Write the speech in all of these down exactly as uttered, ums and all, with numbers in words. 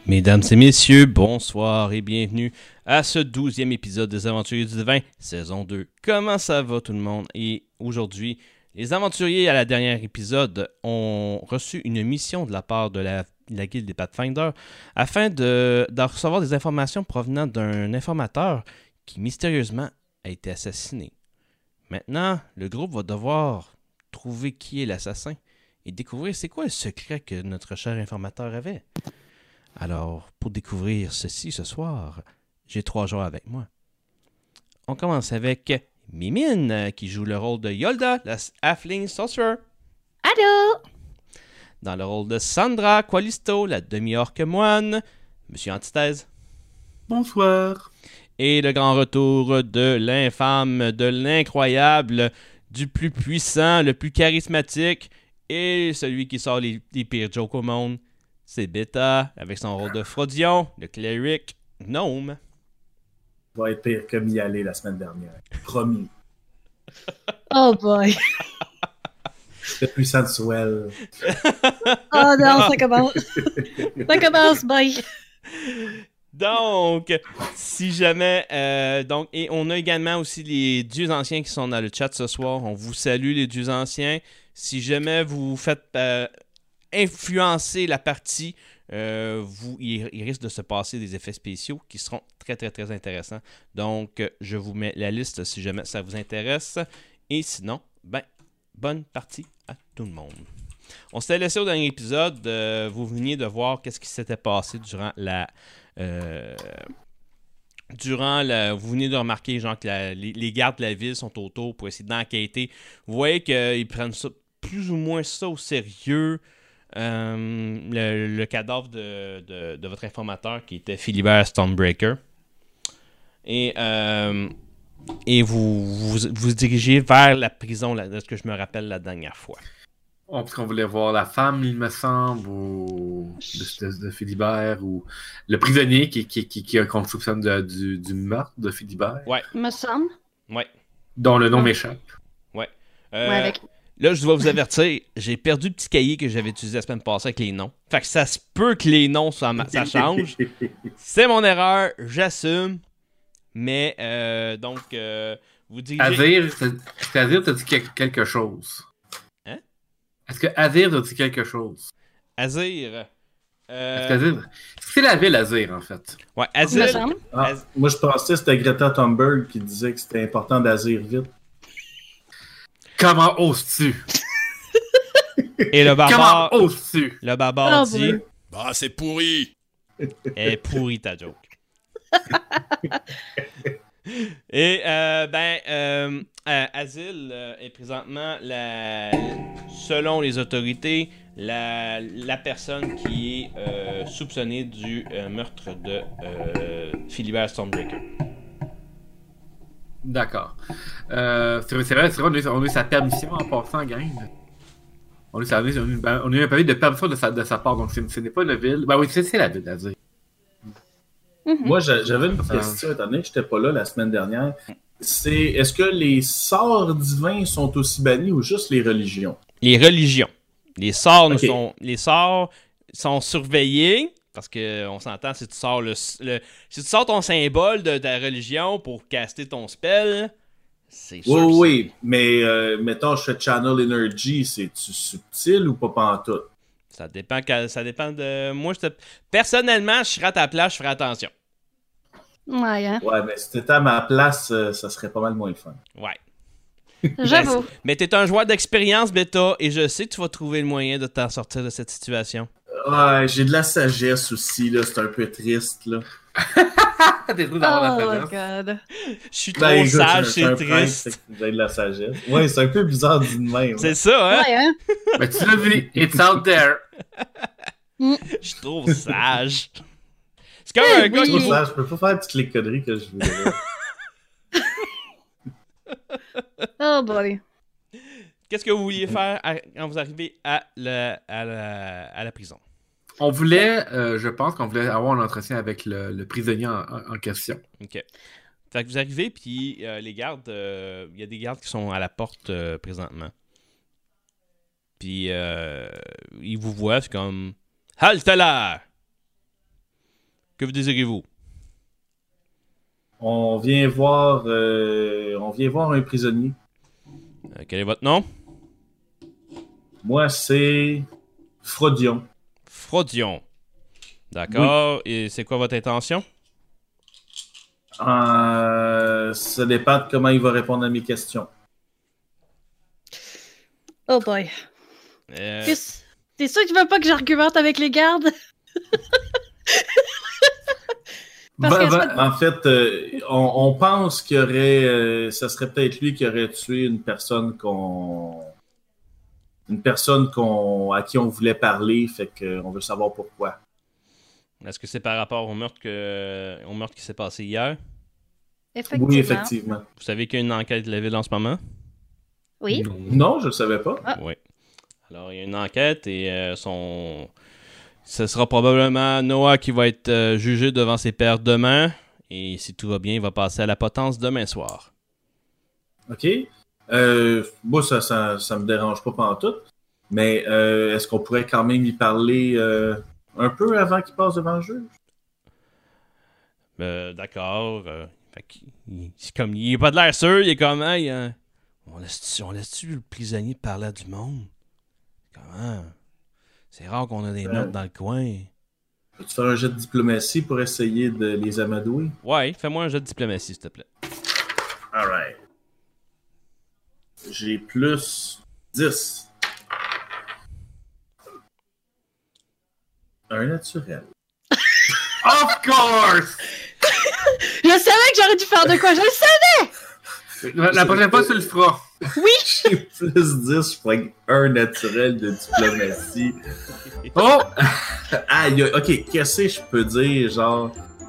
Mesdames et messieurs, bonsoir et bienvenue à ce douzième épisode des Aventuriers du Divin, saison deux. Comment ça va tout le monde? Et aujourd'hui, les aventuriers à la dernière épisode ont reçu une mission de la part de la, de la guilde des Pathfinders afin de, de recevoir des informations provenant d'un informateur qui mystérieusement a été assassiné. Maintenant, le groupe va devoir trouver qui est l'assassin et découvrir c'est quoi le secret que notre cher informateur avait. Alors, pour découvrir ceci ce soir, j'ai trois joueurs avec moi. On commence avec Mimine, qui joue le rôle de Yolda, la halfling sorcerer. Allô? Dans le rôle de Sandra Qualisto, la demi-orque moine. Monsieur Antithèse. Bonsoir. Et le grand retour de l'infâme, de l'incroyable, du plus puissant, le plus charismatique et celui qui sort les, les pires jokes au monde. C'est Beta, avec son rôle de Frodion, le cleric gnome. Va être pire que m'y aller la semaine dernière. Promis. Oh boy. C'était plus sensuel. Oh non, ça commence. Ça commence, boy. Donc, si jamais... Euh, donc, et on a également aussi les dieux anciens qui sont dans le chat ce soir. On vous salue, les dieux anciens. Si jamais vous faites... Euh, influencer la partie, euh, vous, il, il risque de se passer des effets spéciaux qui seront très très très intéressants. Donc, euh, je vous mets la liste si jamais ça vous intéresse. Et sinon, ben, bonne partie à tout le monde. On s'était laissé au dernier épisode. Euh, vous veniez de voir qu'est-ce qui s'était passé durant la... Euh, durant la... Vous venez de remarquer genre, que la, les, les gardes de la ville sont autour pour essayer d'enquêter. Vous voyez qu'ils prennent ça, plus ou moins ça au sérieux. Euh, le, le cadavre de, de, de votre informateur qui était Philibert Stormbreaker. Et, euh, et vous, vous vous dirigez vers la prison, là, de ce que je me rappelle la dernière fois. Oh, parce qu'on voulait voir la femme, il me semble, ou de, de, de Philibert, ou le prisonnier qui, qui, qui, qui qu'on soupçonne de, du, du meurtre de Philibert. Ouais. Me semble. Ouais. Dont le nom m'échappe. Ouais. Euh, Ouais, avec... Là, je dois vous avertir, j'ai perdu le petit cahier que j'avais utilisé la semaine passée avec les noms. Fait que ça se peut que les noms, ça, ça change. C'est mon erreur, j'assume. Mais, euh, donc, euh, vous dirigez... Azir, est-ce qu'Azir t'a dit quelque chose? Hein? Est-ce que Azir t'a dit quelque chose? Azir... Euh... Est-ce qu'Azir... C'est la ville Azir, en fait. Ouais, Me Azir... semble. Ah, Az... Moi, je pensais que c'était Greta Thunberg qui disait que c'était important d'azir vite. Comment oses-tu? Et le barbare... Comment oses-tu? Le barbare Oh, dit... boy. Bah, c'est pourri! Elle est pourrie ta joke. Et, euh, ben, euh, euh, Azil euh, est présentement, la, selon les autorités, la, la personne qui est euh, soupçonnée du euh, meurtre de euh, Philibert Stormbreaker. D'accord. Euh, c'est vrai, c'est vrai, c'est vrai, on a, eu, on a eu sa permission en passant, gang. On a eu, sa, on a eu, on a eu un papier de permission de sa, de sa part, donc ce, ce n'est pas une ville. Ben oui, c'est, c'est la ville, à dire. Mm-hmm. Moi, j'avais une question, étant donné que je n'étais pas là la semaine dernière. C'est, est-ce que les sorts divins sont aussi bannis ou juste les religions? Les religions. Les sorts, Okay. nous sont, les sorts sont surveillés. Parce qu'on s'entend, si tu sors le, le si tu sors ton symbole de ta religion pour caster ton spell, c'est sûr. Oui, que oui, mais euh, mettons, je fais Channel Energy, c'est-tu subtil ou pas pantoute? Ça dépend, ça dépend de... Moi, je te... personnellement, je serais à ta place, je ferais attention. Ouais, hein. Ouais, mais si t'étais à ma place, euh, ça serait pas mal moins fun. Ouais. J'avoue. Mais t'es un joueur d'expérience, Beta, et je sais que tu vas trouver le moyen de t'en sortir de cette situation. Ouais, j'ai de la sagesse aussi, là, c'est un peu triste, là. T'es trop Oh dans la my sagesse. god. Je suis trop Ben, écoute, sage, un- c'est un triste. prince, J'ai de la sagesse. Ouais, c'est un peu bizarre dit de même. C'est ça, hein? Ouais, hein. Mais tu l'as vu, it's out there. Je suis trop sage. C'est comme Eh un gars oui. qui... Trop sage, je peux pas faire toutes les conneries que je voulais. Oh boy. Qu'est-ce que vous vouliez faire à- quand vous arrivez à la, à la, à la prison? On voulait, euh, je pense qu'on voulait avoir un entretien avec le, le prisonnier en, en- en question. OK. Fait que vous arrivez, puis euh, les gardes, euh, il y a des gardes qui sont à la porte euh, présentement. Puis euh, ils vous voient, c'est comme « Halte là! » Que vous désirez-vous? On vient voir, euh, on vient voir un prisonnier. Euh, quel est votre nom? Moi, c'est Frodion. Frodion. D'accord. Et c'est quoi votre intention? Euh, ça dépend de comment il va répondre à mes questions. Oh boy. Euh, T'es t'es sûr que tu veux pas que j'argumente avec les gardes? Parce Ben, que ben, ça- en fait, euh, on, on pense qu'il y aurait, euh, ça serait peut-être lui qui aurait tué une personne qu'on, une personne qu'on, à qui on voulait parler, fait qu'on veut savoir pourquoi. Est-ce que c'est par rapport au meurtre, que... au meurtre qui s'est passé hier? Effectivement. Oui, effectivement. Vous savez qu'il y a une enquête de la ville en ce moment? Oui. Non, je ne savais pas. Ah. Oui. Alors, il y a une enquête et euh, son... ce sera probablement Noah qui va être euh, jugé devant ses pairs demain. Et si tout va bien, il va passer à la potence demain soir. OK. Euh, moi, ça, ça, ça me dérange pas pantoute. Mais euh, est-ce qu'on pourrait quand même y parler euh, un peu avant qu'il passe devant le juge? Euh, D'accord. Euh, fait qu'il- il- c'est comme, il est pas de l'air sûr. Il est comme, hey, euh, on laisse-tu on laisse-tu le prisonnier parler à du monde? Comment? C'est rare qu'on a des Ouais. notes dans le coin. Peux-tu faire un jet de diplomatie pour essayer de les amadouer? Ouais, fais-moi un jeu de diplomatie, s'il te plaît. Alright. J'ai plus dix. Un naturel. Of course! Je savais que j'aurais dû faire de quoi, je le sais! La, la prochaine fois, tu le feras. J'ai plus dix, je prends un naturel de diplomatie. Oh! Ah, y a- ok, qu'est-ce que je peux dire, genre...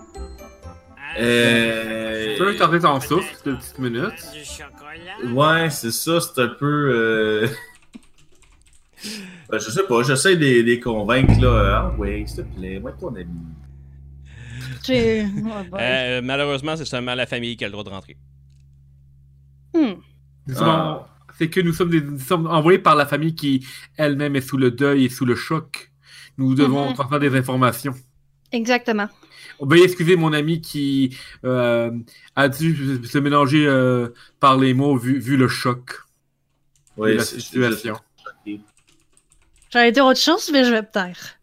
Euh... Tu peux tenter ton souffle, deux petites minutes. Du chocolat. Ouais, c'est ça, c'est un peu... Euh... ben, je sais pas, j'essaie de les- les convaincre, là. Ah ouais, s'il te plaît, moi ton ami. J'ai... Oh boy. Euh, malheureusement, c'est seulement la famille qui a le droit de rentrer. Hmm. Nous sommes- Ah. C'est que nous sommes, des- nous sommes envoyés par la famille qui elle-même est sous le deuil et sous le choc. Nous devons Mhm. transmettre des informations. Exactement. Veuillez excuser mon ami qui euh, a dû se mélanger euh, par les mots vu, vu le choc et Ouais, la c'est- situation. c'est- J'allais dire autre chose, mais je vais me taire.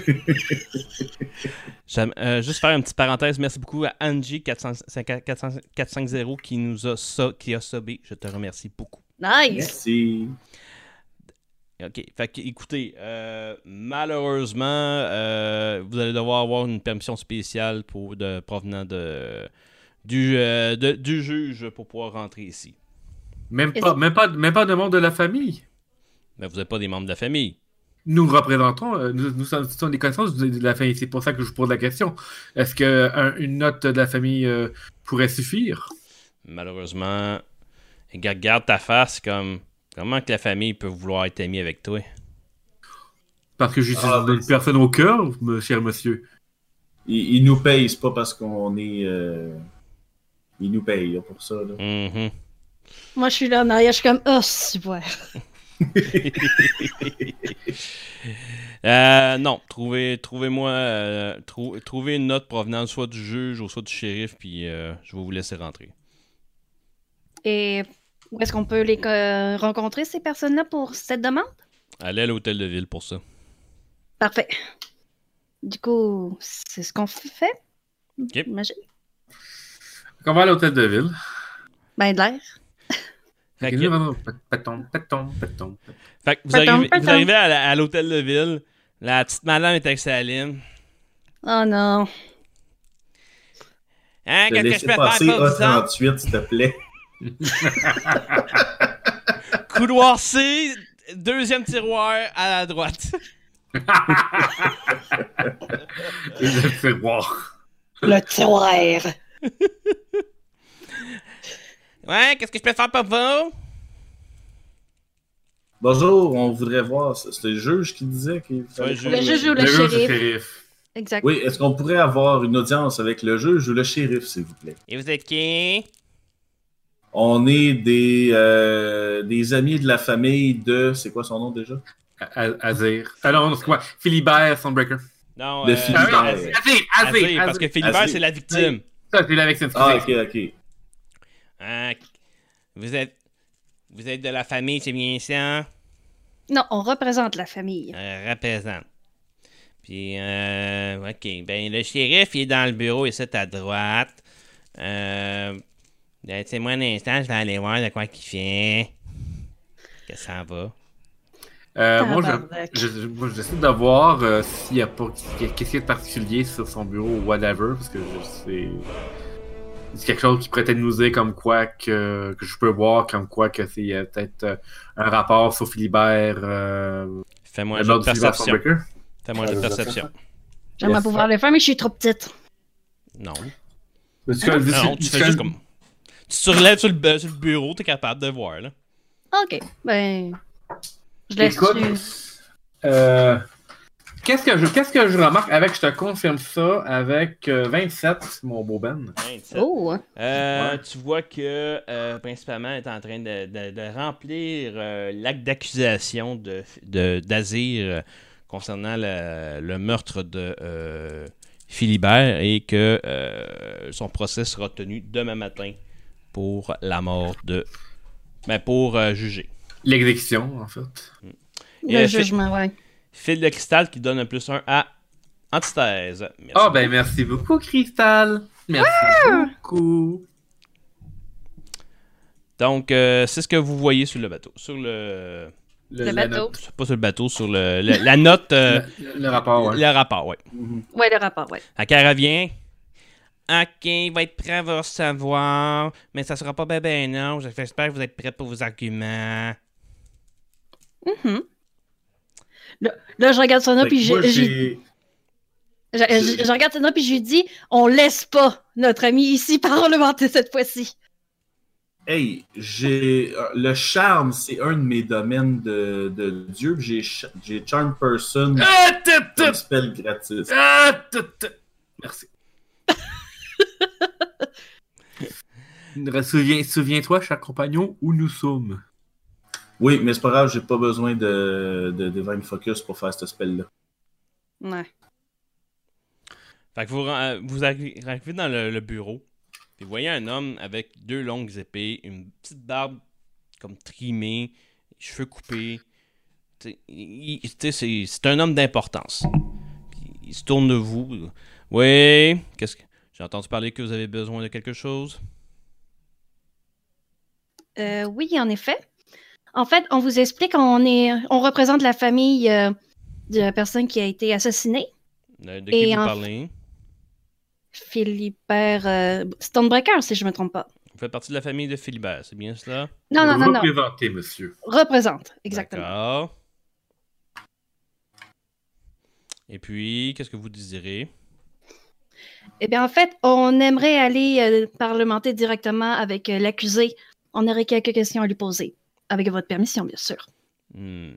J'aime, euh, juste faire une petite parenthèse. Merci beaucoup à Angie quatre cent cinquante qui nous a so- qui a sobé. Je te remercie beaucoup. Nice! Merci. OK. Fait que, écoutez, euh, malheureusement, euh, vous allez devoir avoir une permission spéciale pour, de, provenant de, du, euh, de- du juge pour pouvoir rentrer ici. Même Est-ce- pas, même pas, même pas de membres de la famille. Mais vous n'êtes pas des membres de la famille. Nous représentons, euh, nous, nous sommes, nous sommes des connaissances de de la famille. C'est pour ça que je vous pose la question. Est-ce qu'une note de la famille euh, pourrait suffire? Malheureusement, regarde, garde ta face comme... Comment que la famille peut vouloir être amie avec toi? Parce que je suis Ah, une ben, personne au cœur, me- cher monsieur. Ils, ils nous payent, c'est pas parce qu'on est... Euh... Ils nous payent là, pour ça, là. Mhm. Moi, je suis là en arrière, je suis comme, oh, super. Euh, non, trouvez, trouvez-moi, euh, trou- trouvez une note provenant soit du juge ou soit du shérif, puis euh, je vais vous laisser rentrer. Et où est-ce qu'on peut les euh, rencontrer, ces personnes-là, pour cette demande? Allez à l'hôtel de ville pour ça. Parfait. Du coup, c'est ce qu'on fait? Ok. Imagine. On va à l'hôtel de ville. Ben, de l'air. Fait Ok, que, non, non, péton, péton, péton. fait que vous, Patong, arrivez, vous patong. arrivez à, la- à l'hôtel de ville, la petite madame est avec sa ligne. Oh non. Hein, De qu'est-ce que je laisser peux faire passer pour A vous autres? trente-huit, s'il te plaît. Couloir C, deuxième tiroir à la droite. Et le tiroir. Le tiroir. Ouais, qu'est-ce que je peux faire pour vous? Bonjour, on voudrait voir... C'était le juge qui disait qu'il fallait... Ouais, juge. Le juge ou le Le juge du shérif. shérif. Exact. Oui, est-ce qu'on pourrait avoir une audience avec le juge ou le shérif, s'il vous plaît? Et vous êtes qui? On est des, euh, des amis de la famille de... C'est quoi son nom déjà? A- A- Azir. Alors, c'est quoi? Philibert Sunbreaker. Non, De euh, Philibert. Ah, oui, Azir, Azir, Azir, parce Azir. que Philibert, Azir. c'est la victime. Ça, c'est la victime. Ah, ok, ok. Hein, vous êtes vous êtes de la famille, c'est bien ça? Non, on représente la famille. Euh, représente. Puis, euh, ok. Ben, le shérif, il est dans le bureau, ici à droite. Euh, laissez-moi un instant, je vais aller voir de quoi qu'il fait. Qu'est-ce que ça va? Euh, moi, Tabarnak. je, je, moi, j'essaie de voir euh, s'il y a pas qu'est-ce qu'il y a de particulier sur son bureau ou whatever, parce que je sais. C'est quelque chose qui pourrait être nous dire comme quoi que, que je peux voir, comme quoi que c'est euh, peut-être euh, un rapport sur Philibert. Euh, Fais-moi un le jeu de meurtre de Philibert perception. Stormbreaker. Fais-moi un jeu de perception. J'aimerais Yes. pouvoir le faire, mais je suis trop petite. Non. Mais tu connais- Non, tu fais juste comme. Tu surlèves sur le, bu- sur le bureau, t'es capable de voir, là. Ok, ben. Je laisse. Écoute, euh, qu'est-ce que je qu'est-ce que je remarque avec, je te confirme ça, avec euh, vingt-sept, mon beau Ben. vingt-sept. Oh! Euh, Ouais. Tu vois que, euh, principalement, elle est en train de, de- de remplir euh, l'acte d'accusation de, de, d'Azir euh, concernant le, le meurtre de euh, Philibert et que euh, son procès sera tenu demain matin pour la mort de... Ben, pour euh, juger. L'exécution, en fait. Et, Le euh, jugement, ouais. Fil de cristal qui donne un plus un à antithèse. Merci. Ah, ben merci beaucoup, Crystal. Merci beaucoup. Donc, euh, c'est ce que vous voyez sur le bateau. Sur le... Le la bateau. note. Pas sur le bateau, sur le, le- la note... euh, Le, le rapport, ouais. Le rapport, oui. Ouais, le rapport, ouais. Fait qu'elle revient. Ok, il va être prêt à vous recevoir, mais ça sera pas ben ben non. J'espère que vous êtes prêts pour vos arguments. Mhm. Là, là, je regarde Sona, Fait puis que je, moi, je, j'ai- je, je- je regarde Sona, puis je lui dis on laisse pas notre ami ici parlementer cette fois-ci. Hey, j'ai euh, le charme, c'est un de mes domaines de, de Dieu. puis J'ai ch- j'ai Charm Person Ah, tut, comme tut. spell gratis. Ah, tut, tut. Merci. Souviens, souviens-toi, cher compagnon, où nous sommes. Oui, mais c'est pas grave, j'ai pas besoin de, de Divine Focus pour faire ce spell-là. Ouais. Fait que vous, ren- vous arri- arrivez dans le, le bureau. Et vous voyez un homme avec deux longues épées, une petite barbe comme trimée, cheveux coupés. T'sais, il- il- t'sais, c'est, c'est un homme d'importance. Puis il se tourne de vous. Oui, qu'est-ce que. J'ai entendu parler que vous avez besoin de quelque chose. Euh, oui, en effet. En fait, on vous explique, on est, on représente la famille euh, de la personne qui a été assassinée. De, de qui Et vous en- parlez? Philibert euh, Stonebreaker, si je me trompe pas. Vous faites partie de la famille de Philibert, c'est bien cela? Non, non, non, non. Représentez, monsieur. Représente, exactement. D'accord. Et puis, qu'est-ce que vous désirez? Eh bien, en fait, on aimerait aller euh, parlementer directement avec euh, l'accusé. On aurait quelques questions à lui poser. Avec votre permission, bien sûr. Hmm.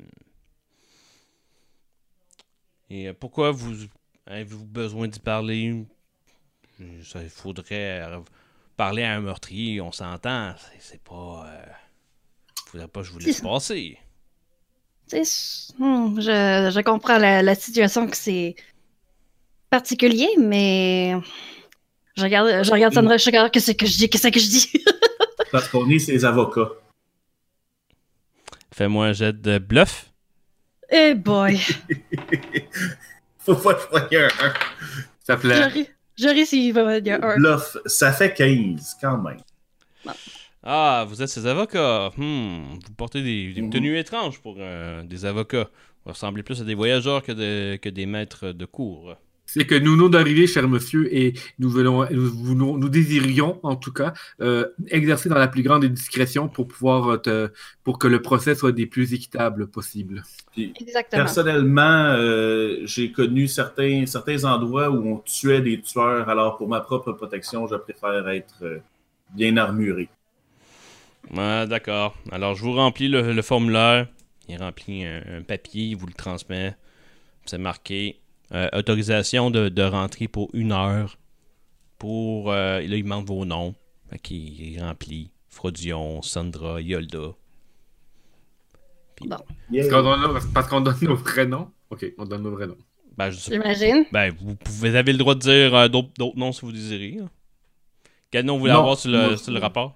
Et euh, pourquoi vous avez-vous besoin d'y parler? Ça, il faudrait euh, parler à un meurtrier, on s'entend. C'est, c'est pas... Euh... Faudrait pas que je vous laisse C'est- passer. Tu sais, hmm, je, je comprends la, la situation que c'est particulier, mais je regarde, je regarde Sandra, je regarde qu'est-ce que je dis, qu'est-ce que je dis. Parce qu'on est ses avocats. Fais-moi un jet de bluff. Eh boy, Faut pas choisir un. Ça je plaît. ris, je ris s'il va y a un. Bluff, ça fait quinze quand même. Ah, vous êtes ses avocats. Hmm. Vous portez des, des Mhm. tenues étranges pour euh, des avocats. Vous ressemblez plus à des voyageurs que, de- que des maîtres de cour. C'est que nous venons d'arriver, cher monsieur, et nous voulons, nous, voulons- nous désirions, en tout cas, euh, exercer dans la plus grande des discrétions pour pouvoir euh, te, pour que le procès soit des plus équitables possibles. Puis, Exactement. personnellement, euh, j'ai connu certains, certains endroits où on tuait des tueurs. Alors, pour ma propre protection, je préfère être euh, bien armuré. Ouais, d'accord. Alors, je vous remplis le, le formulaire. Il remplit un, un papier, il vous le transmet. C'est marqué euh, autorisation de, de rentrer pour une heure. Pour. Euh, là, il manque vos noms. Fait qu'il il remplit Frodion, Sandra, Yolda. Yeah. Parce qu'on donne, parce qu'on donne nos vrais noms. Ok, on donne nos vrais noms. Ben, je sais pas. J'imagine. Ben, vous, pouvez, vous avez le droit de dire euh, d'autres, d'autres noms si vous désirez. Là. Quel nom vous voulez Non, avoir sur le, moi, sur le rapport?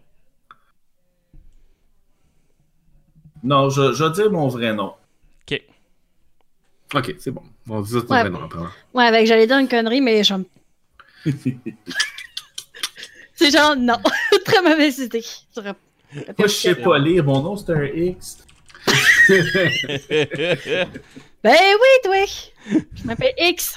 Non, je, je vais dire mon vrai nom. Ok. Ok, c'est bon. On dit ça ton Ouais. vrai nom après. Ouais, avec j'allais dire une connerie, mais je... C'est genre, non. Très mauvaise idée. J'aurais- Moi, je sais pas lire. Mon nom, c'est un X. Ben oui, toi! Je m'appelle X.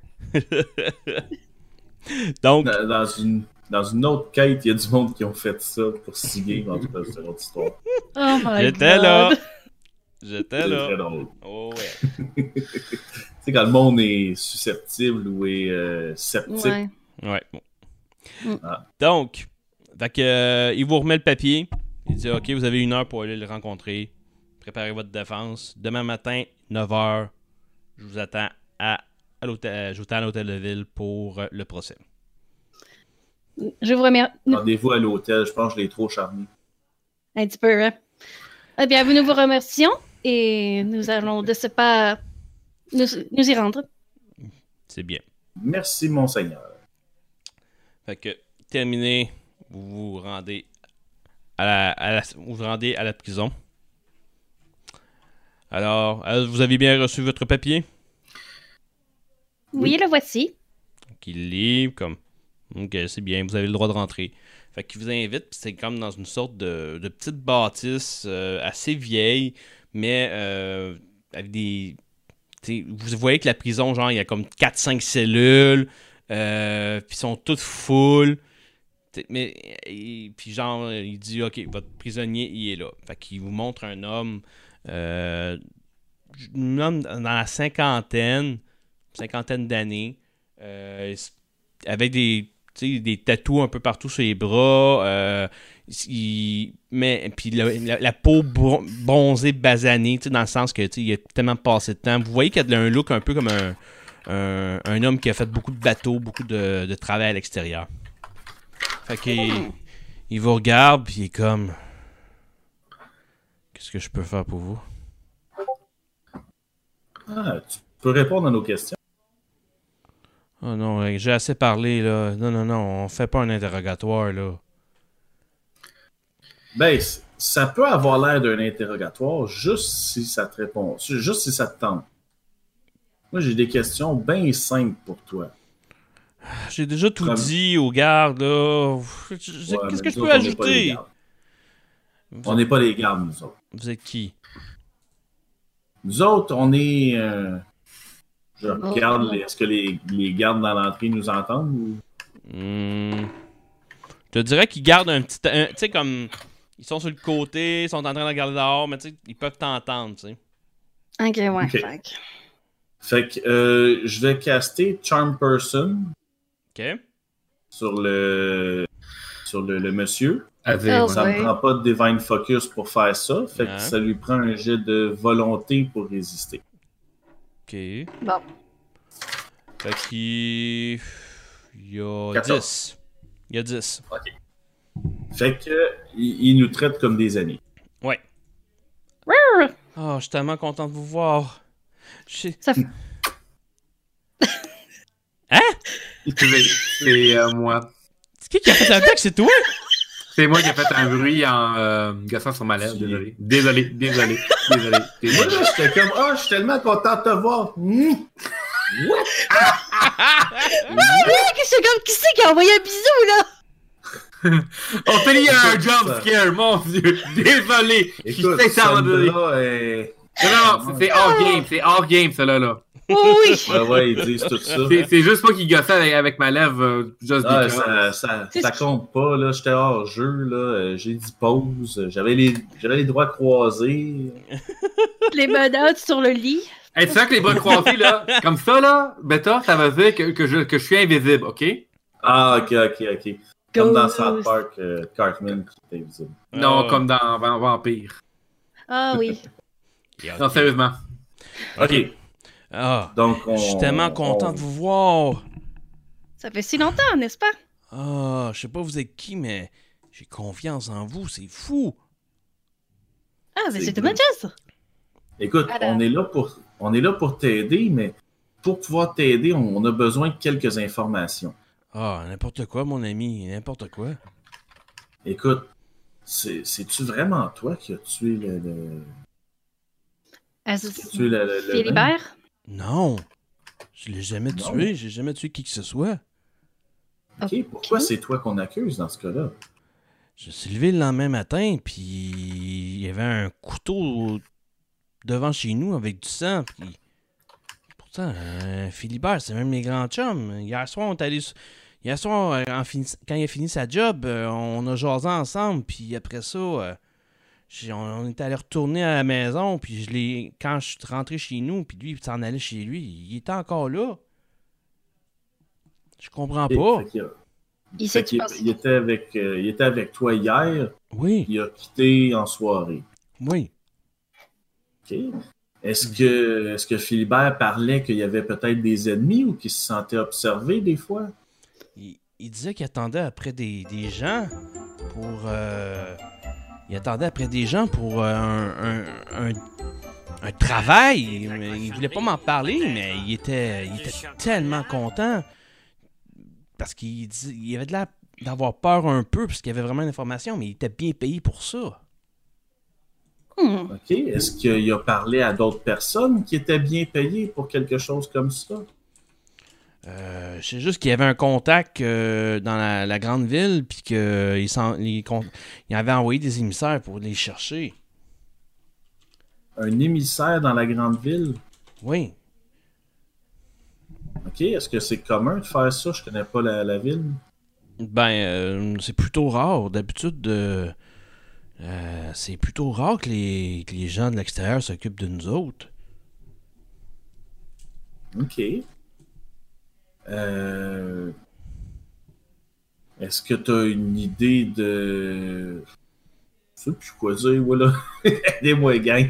Donc, Dans, dans une, dans une autre quête, il y a du monde qui ont fait ça pour signer. En tout cas, c'est une autre histoire. Oh my j'étais god. là. J'étais C'est là. très drôle. Oh ouais. Tu sais, quand le monde est susceptible ou est euh, sceptique. Ouais. Ouais. Bon. Mm. Ah. Donc, fait que, euh, il vous remet le papier. Il dit, OK, vous avez une heure pour aller le rencontrer. Préparez votre défense. Demain matin, neuf heures, je vous attends à, à l'hôtel, je vous attends à l'hôtel de ville pour euh, le procès. Je vous remercie Rendez-vous à l'hôtel. Je pense que je l'ai trop charmé. un petit peu. Hein? Eh bien, nous vous remercions et nous allons de ce pas nous, nous y rendre. C'est bien. Merci, monseigneur. Fait que, terminé, vous vous rendez à la, à la- vous vous rendez à la prison. Alors, euh, vous avez bien reçu votre papier? Oui, le voici. Donc, il lit comme, OK, c'est bien, vous avez le droit de rentrer. Fait qu'il vous invite, puis c'est comme dans une sorte de, de petite bâtisse euh, assez vieille, mais euh, avec des... t'sais, vous voyez que la prison, genre, il y a comme quatre cinq cellules, euh, puis ils sont toutes full. T'sais, mais, et- puis genre, il dit, OK, votre prisonnier, il est là. Fait qu'il vous montre un homme, euh, un homme dans la cinquantaine, cinquantaine d'années, euh, avec des, tu sais, des tatous un peu partout sur les bras, euh, il, mais, puis la, la- la peau bron- bronzée, basanée, tu sais, dans le sens que, tu sais, il a tellement passé de temps. Vous voyez qu'il a un look un peu comme un, un, un homme qui a fait beaucoup de bateaux, beaucoup de, de travail à l'extérieur. Fait qu'il il vous regarde, puis il est comme... Qu'est-ce que je peux faire pour vous? Ah, tu peux répondre à nos questions. Oh non, j'ai assez parlé, là. Non, non, non, on fait pas un interrogatoire, là. Ben, c- ça peut avoir l'air d'un interrogatoire juste si ça te répond, juste si ça te tente. Moi, j'ai des questions bien simples pour toi. J'ai déjà tout Comme- dit aux gardes, là. Je- je- Ouais, Qu'est-ce mais que je nous peux autres, on n'est pas les ajouter? gardes. On n'est pas les gardes, nous autres. Vous êtes qui? Nous autres, on est. euh, Je Oh. regarde, les- est-ce que les, les gardes dans l'entrée nous entendent ou... Hmm. Je te dirais qu'ils gardent un petit... un- Tu sais, comme... Ils sont sur le côté, ils sont en train de regarder dehors, mais tu sais, ils peuvent t'entendre, tu sais. Ok, ouais. Ok. fait que- Fait que euh, je vais caster Charm Person OK? sur le sur le, le monsieur. À dire, Oh, ouais. Ça ouais. me prend pas de Divine Focus pour faire ça. Fait Ouais. que ça lui prend un jet de volonté pour résister. OK. Bon. Fait qu'il... Il y a quatorze. dix. Il y a dix. Fait que il, il nous traite comme des amis. Ouais. Rrr! Oh, je suis tellement content de vous voir. Je sais- Ça fait... C'est c'est, euh, moi. C'est qui qui a fait un texte? C'est toi? C'est moi qui ai fait un bruit en euh, gossant sur ma lèvre. Désolé. Désolé, désolé, désolé. Moi, désolé. là, j'étais comme, ah, je suis tellement content de te voir. Mmh. C'est comme qui c'est qui a envoyé un bisou, là? On t'a dit un Écoute, jump ça- scare, mon dieu. Désolé. Je suis Écoute, sincèrement désolé. Sandra est... Non, non, c'est- c'est hors game. C'est hors game, cela là. Oh oui! Ouais, ouais, ils disent tout ça. C'est c'est juste moi qui gossais avec, avec ma lèvre, euh, just Ah, because. ça, ça, ça compte pas, là. J'étais hors jeu, là. Euh, J'ai dit pause. J'avais les, j'avais les doigts croisés. Les menottes sur le lit. Hey, tu sais que les bras croisés, là, comme ça, là, bêta, ça veut dire que, que, je, que je suis invisible, ok? Ah, ok, ok, ok. Comme dans Ghost. South Park, euh, Cartman qui est invisible. Non, Ah. comme dans Van- Vampire. Ah oui. Non, sérieusement. Ok, Ah, donc on... je suis tellement content on- de vous voir. Ça fait si longtemps, n'est-ce pas? Ah, je sais pas vous êtes qui, mais j'ai confiance en vous, c'est fou. Ah, mais C'est c'est good. une bonne chose. Écoute, Alors. on est là pour, on est là pour t'aider, mais pour pouvoir t'aider, on, on a besoin de quelques informations. Ah, n'importe quoi, mon ami, n'importe quoi. Écoute, c'est, c'est-tu vraiment toi qui as tué le... le... Est-ce qui a tué le, le- le nain? Philibert? Non, je l'ai jamais Non. tué, j'ai jamais tué qui que ce soit. OK, pourquoi c'est toi qu'on accuse dans ce cas-là? Je me suis levé le lendemain matin, puis il y avait un couteau devant chez nous avec du sang, puis pourtant, euh, Philibert, c'est même mes grands chums. Hier soir, on est allé... Hier soir, euh, en fini- quand il a fini sa job, euh, on a jasé ensemble, puis après ça, euh, j'ai- on, on est allé retourner à la maison, puis je l'ai... Quand je suis rentré chez nous, puis lui, il s'en allait chez lui, il était encore là. Je comprends OK, pas. fait qu'il a- Il fait s'est qu'il- passé. il était avec, euh, il était avec toi hier, Oui, il a quitté en soirée. oui. OK. Est-ce que, est-ce que Philibert parlait qu'il y avait peut-être des ennemis ou qu'il se sentait observé des fois? Il, il disait qu'il attendait après des, des gens pour... euh, il attendait après des gens pour euh, un, un, un, un travail. Mais il voulait pas m'en parler, mais il était, il était tellement content. Parce qu'il dis- il avait de l'air d'avoir peur un peu, parce qu'il y avait vraiment l'information, mais il était bien payé pour ça. Hmm. OK. Est-ce qu'il a parlé à d'autres personnes qui étaient bien payées pour quelque chose comme ça? Euh, je sais juste qu'il y avait un contact euh, dans la, la grande ville, puis qu'il s'en- il con- il avait envoyé des émissaires pour les chercher. Un émissaire dans la grande ville? Oui. OK. Est-ce que c'est commun de faire ça? Je connais pas la, la ville. Ben, euh, c'est plutôt rare. D'habitude, euh, euh, c'est plutôt rare que les, que les gens de l'extérieur s'occupent de nous autres. OK. Euh, Est-ce que tu as une idée de... Je sais plus quoi dire, voilà. Aidez-moi, gang.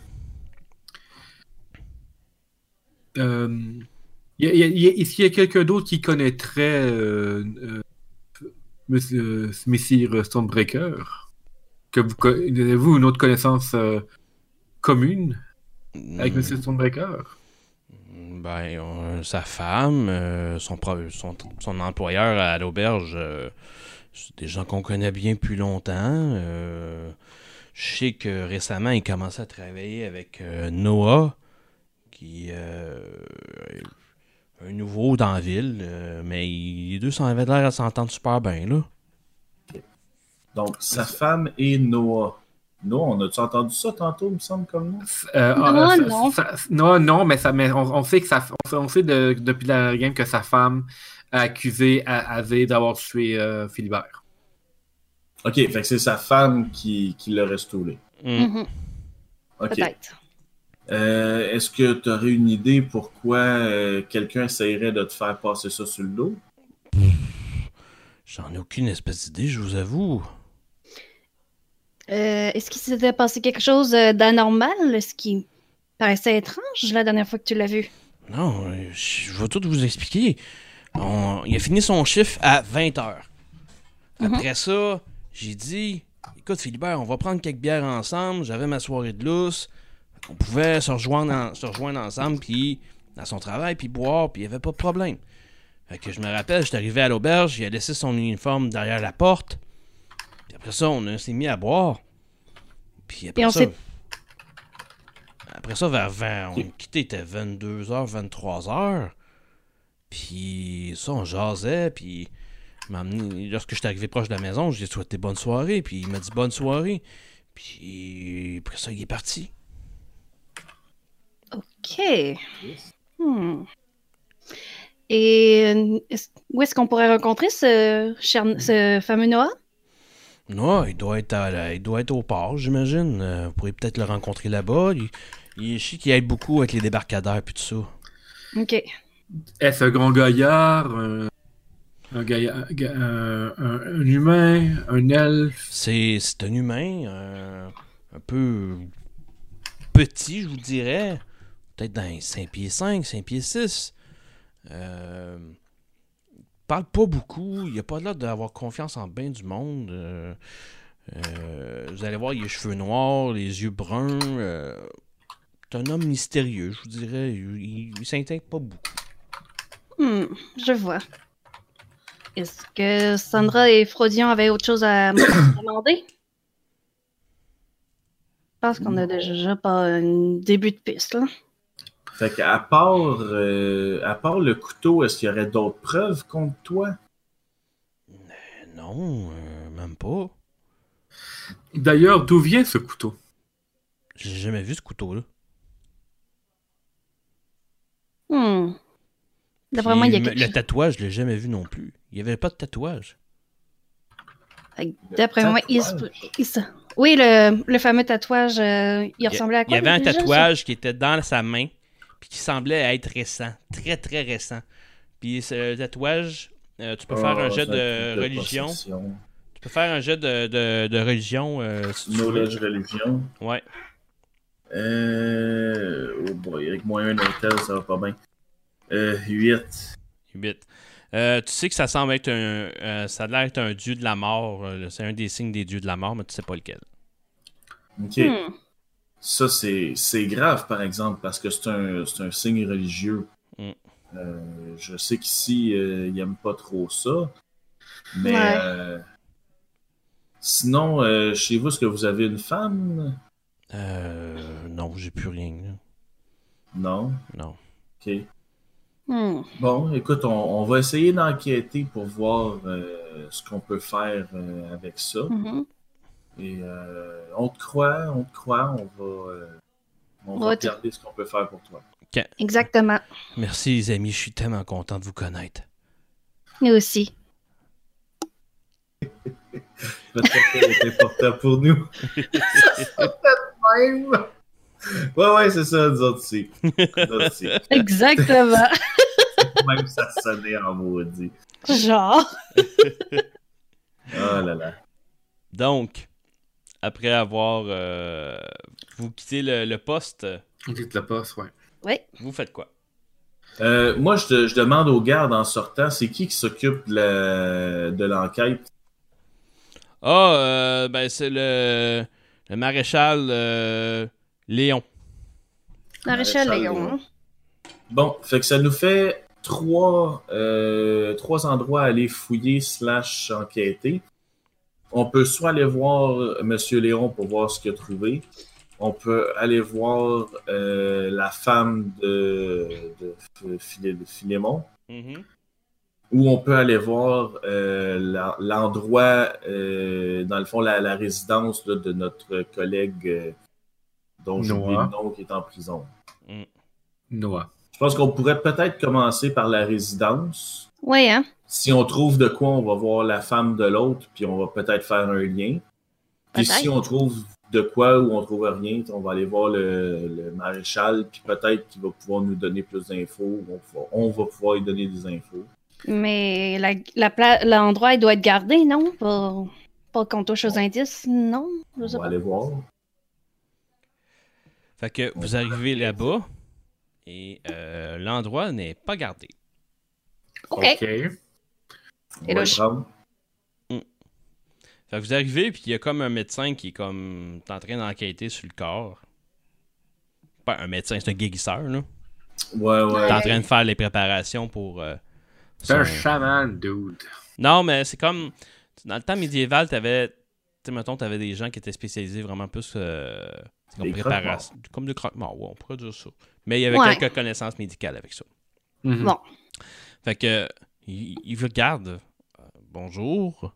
Euh, y a- y a- y a- Est-ce qu'il y a quelqu'un d'autre qui connaîtrait euh, euh, Monsieur Messire Stormbreaker? Que vous, co- avez-vous une autre connaissance euh, commune avec Hmm. Monsieur Stormbreaker? Ben, euh, sa femme, euh, son, pro- son, son employeur à l'auberge, euh, c'est des gens qu'on connaît bien plus longtemps. Euh, je sais que récemment, il commençait à travailler avec euh, Noah, qui euh, est un nouveau dans la ville, euh, mais il- les deux s'en avaient l'air à s'entendre super bien, là. Donc, sa femme et Noah. Noah, on a-tu entendu ça tantôt, il me semble, comme nous? Euh, Non, ah, ça- non. ça- non, non, mais, ça, mais on, on sait que ça, on sait, on sait de- depuis la game que sa femme a accusé à- Azé d'avoir tué euh, Philibert. OK, fait que c'est sa femme qui, qui l'a restauré. Mm. Mhm. OK. Peut-être. Euh, est-ce que tu aurais une idée pourquoi euh, quelqu'un essayerait de te faire passer ça sur le dos? J'en ai aucune espèce d'idée, je vous avoue. Euh, est-ce qu'il s'était passé quelque chose euh, d'anormal? Ce qui paraissait étrange la dernière fois que tu l'as vu? Non, euh, je je vais tout vous expliquer. On- il a fini son chiffre à vingt heures. Après ça, j'ai dit, écoute Philibert, on va prendre quelques bières ensemble. J'avais ma soirée de lousse. On pouvait se rejoindre, en- se rejoindre ensemble, puis à son travail, puis boire, puis il n'y avait pas de problème. Fait que je me rappelle, j'étais arrivé à l'auberge, il a laissé son uniforme derrière la porte. Puis après ça, on a- s'est mis à boire. Puis après Et on ça... s'est- Après ça, vers vingt, on a quitté, il était vingt-deux heures, vingt-trois heures. Puis ça, on jasait, puis il m'a amené- lorsque j'étais arrivé proche de la maison, j'ai souhaité bonne soirée, puis il m'a dit bonne soirée. Puis après ça, il est parti. OK. Hmm. Et euh, est-ce- où est-ce qu'on pourrait rencontrer ce, cher- ce fameux Noah? Non, il doit être, à la- il doit être au port, j'imagine. Euh, vous pourrez peut-être le rencontrer là-bas. Il, il est chic, il aide beaucoup avec les débarcadères, puis tout ça. OK. Est-ce un grand gaillard, un, un, gaillard- un, ga- un- un- un humain, un elfe? C'est, c'est un humain, euh, un peu petit, je vous dirais. Peut-être dans les cinq pieds cinq, cinq pieds six. Euh, il parle pas beaucoup. Il a pas l'air d'avoir confiance en bien du monde. Euh, euh, vous allez voir, il a les cheveux noirs, les yeux bruns. Euh, c'est un homme mystérieux, je vous dirais. Il, il, il s'intègre pas beaucoup. Hmm, je vois. Est-ce que Sandra et Frodion avaient autre chose à me demander? Je pense qu'on a déjà pas un début de piste, là. Fait qu'à part, euh, à part le couteau, est-ce qu'il y aurait d'autres preuves contre toi? Euh, non, euh, même pas. D'ailleurs, d'où vient ce couteau? J'ai jamais vu ce couteau-là. Hmm. D'après moi, il y a Puis, quelque le chose. tatouage, je l'ai jamais vu non plus. Il y avait pas de tatouage. D'après moi, il se... il se- Oui, le, le fameux tatouage, euh, il Il y, ressemblait à il y quoi? avait un déjà, ça? tatouage qui était dans sa main, puis qui semblait être récent. Très, très récent. Puis ce tatouage, euh, tu peux faire un Ah, jet c'est de, truc religion. possession. Tu peux faire un jet de, de, de religion euh, si tu veux. Knowledge religion. Ouais. Euh... Oh boy, avec moins un hôtel, ça va pas bien. Euh, huit. huit. Euh, tu sais que ça semble être un. Euh, ça a l'air d'être un dieu de la mort. euh, C'est un des signes des dieux de la mort, mais tu sais pas lequel. Ok. Hmm. Ça, c'est c'est grave, par exemple, parce que c'est un, c'est un signe religieux. Mm. Euh, je sais qu'ici, euh, ils n'aiment pas trop ça. Mais Ouais. euh, sinon, euh, chez vous, est-ce que vous avez une femme? Euh. Non, j'ai plus rien. là. Non? Non. Ok. Hmm. Bon, écoute, on, on va essayer d'enquêter pour voir euh, ce qu'on peut faire euh, avec ça. Mhm. Et euh, on te croit, on te croit, on va, euh, on va Ouais, tu- regarder ce qu'on peut faire pour toi. Exactement. Merci, les amis. Je suis tellement content de vous connaître. Nous aussi. Peut-être qu'elle est importante pour nous. Même. Ouais, ouais, c'est ça, nous autres aussi. Nous autres aussi. Exactement. Même ça sonnait en maudit. Genre. Oh là là. Donc, après avoir. euh, vous quittez le, le poste, On dit la poste, ouais. Oui. vous faites quoi? Euh, moi, je, te- je demande aux gardes en sortant, c'est qui qui s'occupe de la- de l'enquête? Ah, euh, ben c'est le, le maréchal euh, Léon. Maréchal Maréchal Léon. Léon. hein. Bon, fait que ça nous fait trois, euh, trois endroits à aller fouiller slash enquêter. On peut soit aller voir M. Léon pour voir ce qu'il a trouvé. On peut aller voir euh, la femme de, de, Philé- de Philémon. Mhm. Ou on peut aller voir euh, la- l'endroit, euh, dans le fond, la, la résidence là, de notre collègue euh, dont j'ai oublié Noah. le nom qui est en prison. Noah. Je pense qu'on pourrait peut-être commencer par la résidence. Oui, hein? Si on trouve de quoi, on va voir la femme de l'autre, puis on va peut-être faire un lien. Puis Peut-être. si on trouve de quoi ou on trouve rien, on va aller voir le, le maréchal, puis peut-être qu'il va pouvoir nous donner plus d'infos, ou on, va- on va pouvoir lui donner des infos. Mais la, la pla- l'endroit, il doit être gardé, non? Pour, pour qu'on touche aux indices, non? Je On sais va pas. aller voir. Fait que vous arrivez là-bas et euh, l'endroit n'est pas gardé. OK. On Et va là, le je- prendre. Fait que vous arrivez puis il y a comme un médecin qui est comme en train d'enquêter sur le corps. Pas un médecin, c'est un guérisseur, là. Ouais, ouais. T'es en train de faire les préparations pour. euh, C'est un son- chaman, dude. Non, mais c'est comme. Dans le temps médiéval, t'avais. Tu sais, mettons, t'avais des gens qui étaient spécialisés vraiment plus. euh, c'est comme Des préparation. Comme des croque-morts, ouais, on pourrait dire ça. Mais il y avait Ouais. quelques connaissances médicales avec ça. Mhm. Bon. Fait que. Il, il vous regarde. Euh, bonjour.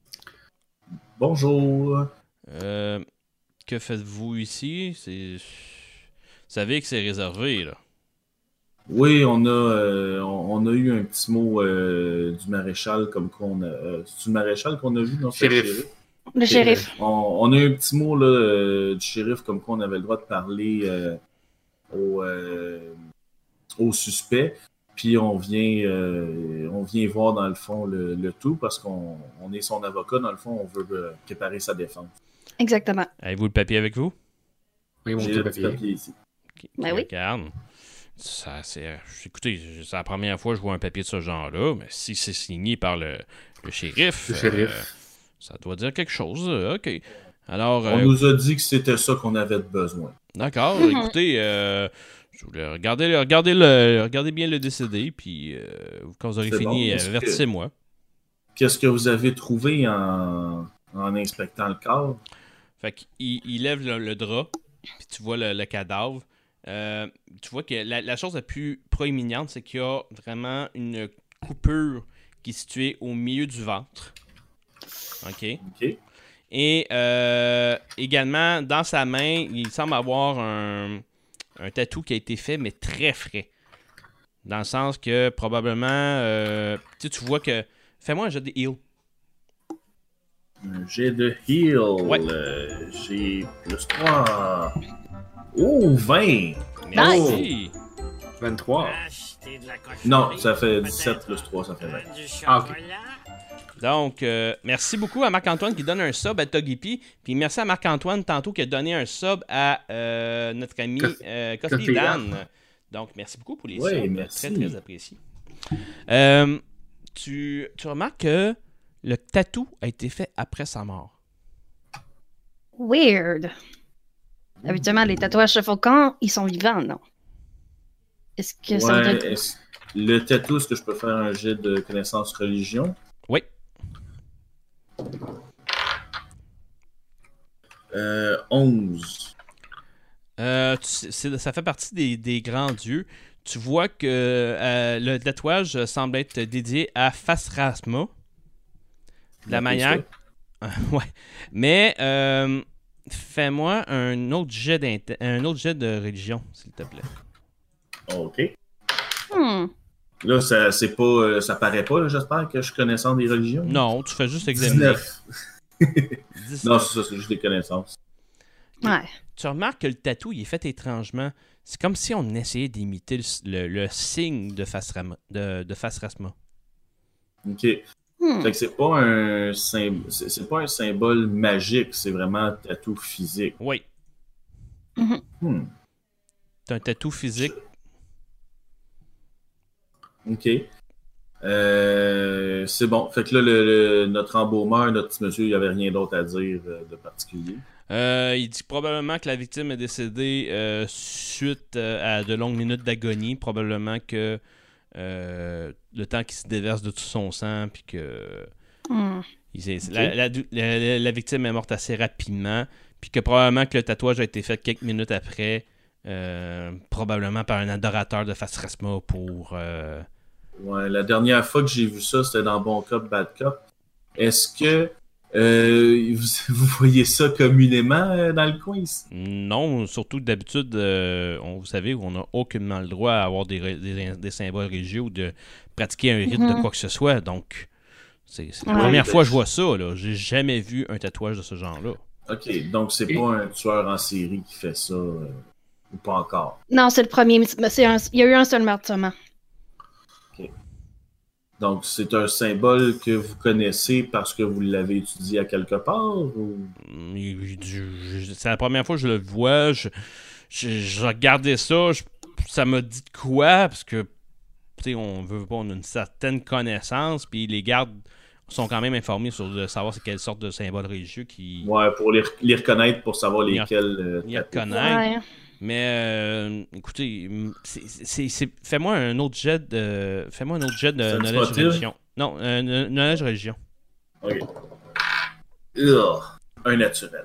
Bonjour. Euh, que faites-vous ici? C'est. Vous savez que c'est réservé, là. Oui, on a, euh, on, on a eu un petit mot euh, du maréchal, comme quoi on a. Euh, c'est-tu le maréchal qu'on a vu dans ce Shérif. shérif? Le shérif. On, on a eu un petit mot là, euh, du shérif, comme quoi on avait le droit de parler euh, au, euh, au suspect. Puis on vient, euh, on vient voir dans le fond le, le tout parce qu'on on est son avocat. Dans le fond, on veut euh, préparer sa défense. Exactement. Avez-vous le papier avec vous? Oui, mon J'ai petit le petit papier. papier ici. Ok, Ben oui. Regarde. Ça, c'est, écoutez, c'est la première fois que je vois un papier de ce genre-là, mais si c'est signé par le, le shérif, Le shérif. euh, ça doit dire quelque chose. euh, OK. Alors, On euh, nous a dit que c'était ça qu'on avait besoin. d'accord. Mhm. Écoutez, euh, je voulais regarder, regardez, le, regardez bien le décédé, puis euh, quand vous aurez C'est fini, bon, est-ce que- avertissez-moi. Qu'est-ce que vous avez trouvé en, en inspectant le corps? Fait qu'il il lève le, le drap, puis tu vois le, le cadavre. Euh, tu vois que la, la chose la plus proéminente, c'est qu'il y a vraiment une coupure qui est située au milieu du ventre. OK? OK. Et euh, également, dans sa main, il semble avoir un, un tatou qui a été fait, mais très frais. Dans le sens que probablement, euh, tu sais, tu vois que... Fais-moi un jeu de heal. Un jet de heal. Ouais. Euh, j'ai plus trois. Oh, vingt! Merci. vingt-trois. Non, ça fait dix-sept plus trois, ça fait vingt. Ah, ok. Donc, euh, merci beaucoup à Marc-Antoine qui donne un sub à Togepi. Puis merci à Marc-Antoine tantôt qui a donné un sub à euh, notre ami Cos- euh, Cosplay Cosplay Dan. Dan. Donc, merci beaucoup pour les Ouais, subs. merci. Très, très apprécié. Euh, tu, tu remarques que le tatou a été fait après sa mort. Weird. Habituellement, les tatouages suffocants, ils sont vivants, non? Est-ce que ça Ouais, voudrait... est-ce- le tatou, est-ce que je peux faire un jet de connaissance religion? Oui. Euh, onze. Euh, tu sais, c'est- ça fait partie des, des grands dieux. Tu vois que euh, le tatouage semble être dédié à Fasrasma. De la manière. Ouais. Mais euh, fais-moi un autre jet d'int- un autre jet de religion, s'il te plaît. OK. Hmm. Là, ça, c'est pas, euh, ça paraît pas, là, j'espère que je suis connaissant des religions. Non, tu fais juste examiner. dix-neuf. dix-neuf. Non, c'est ça, c'est juste des connaissances. Ouais. Tu remarques que le tatou, il est fait étrangement. C'est comme si on essayait d'imiter le, le- le signe de Fasrama. De, de Fasrasma. OK. Hmm. Fait que c'est pas un sym- c'est c'est pas un symbole magique, c'est vraiment un tatou physique. Oui. Hmm. C'est un tatou physique. OK. Euh, c'est bon. Fait que là, le, le- notre embaumeur, notre petit monsieur, il n'y avait rien d'autre à dire euh, de particulier. Euh, il dit probablement que la victime est décédée euh, suite euh, à de longues minutes d'agonie. Probablement que euh, le temps qu'il se déverse de tout son sang, puis que Hmm. il est- la, la- la- la victime est morte assez rapidement, puis que probablement que le tatouage a été fait quelques minutes après, euh, probablement par un adorateur de Fasrasma pour... euh, Ouais, la dernière fois que j'ai vu ça, c'était dans Bon Cop, Bad Cop. Est-ce que euh, vous, vous voyez ça communément euh, dans le coin ici? Non, surtout que d'habitude, euh, on, vous savez, on n'a aucunement le droit à avoir des, ré- des, des symboles religieux ou de pratiquer un rite Mhm. de quoi que ce soit. Donc, c'est c'est la Ouais. première ben, fois que je vois ça. Là. J'ai jamais vu un tatouage de ce genre-là. OK, donc c'est pas un tueur en série qui fait ça, euh, ou pas encore. Non, c'est le premier. mais c'est un- Il y a eu un seul meurtre seulement. Donc c'est un symbole que vous connaissez parce que vous l'avez étudié à quelque part? Ou... Mm, il- je- je- C'est la première fois que je le vois. Je, je, je regardais ça. je- ça m'a dit de quoi? Parce que, tu sais, on veut pas, on a une certaine connaissance. Puis les gardes sont quand même informés sur de savoir c'est quelle sorte de symbole religieux qui Ouais, pour les, les reconnaître, pour savoir Il y a- lesquels. euh, y a taper. connaître. Ouais. Mais euh, écoutez, c'est, c'est, c'est- fais-moi un autre jet de. Fais-moi un autre jet de Ça te knowledge motive? religion. Non, euh, kn- knowledge religion. OK. Ugh, un naturel.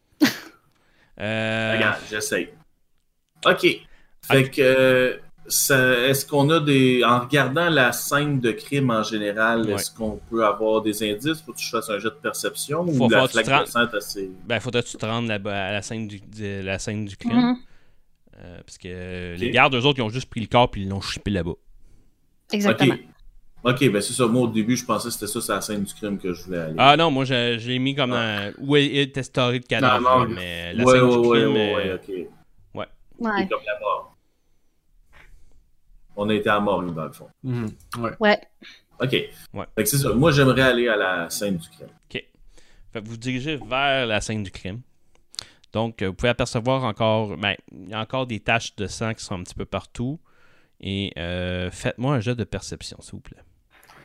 Euh, Regarde, j'essaye. OK. Fait que, euh, ça- est-ce qu'on a des. En regardant la scène de crime en général, Ouais. est-ce qu'on peut avoir des indices? Faut que tu fasses un jet de perception Faut ou faire la du flaque trente. de sang est assez. Ben, faudrait que tu te rendes là-bas à la scène du, de- la scène du crime. Mhm. Euh, parce que euh, Ok. les gardes, eux autres, ils ont juste pris le corps puis ils l'ont chippé là-bas. Exactement. OK. OK, ben c'est ça. Moi, au début, je pensais que c'était ça, c'est la scène du crime que je voulais aller. Ah non, moi, je, je l'ai mis comme dans. Où était storé le cadavre. Non, non, là, mais la ouais, scène ouais, du ouais, crime. ouais, euh, ouais, OK. Ouais. Ouais. C'est comme la mort. On a été à mort, nous, dans le fond. Mhm. Ouais. Ouais. OK. Ouais. Fait que c'est ça. Moi, j'aimerais aller à la scène du crime. Fait que vous dirigez vers la scène du crime. Donc, euh, vous pouvez apercevoir encore, ben, il y a encore des taches de sang qui sont un petit peu partout. Et euh, faites-moi un jet de perception, s'il vous plaît.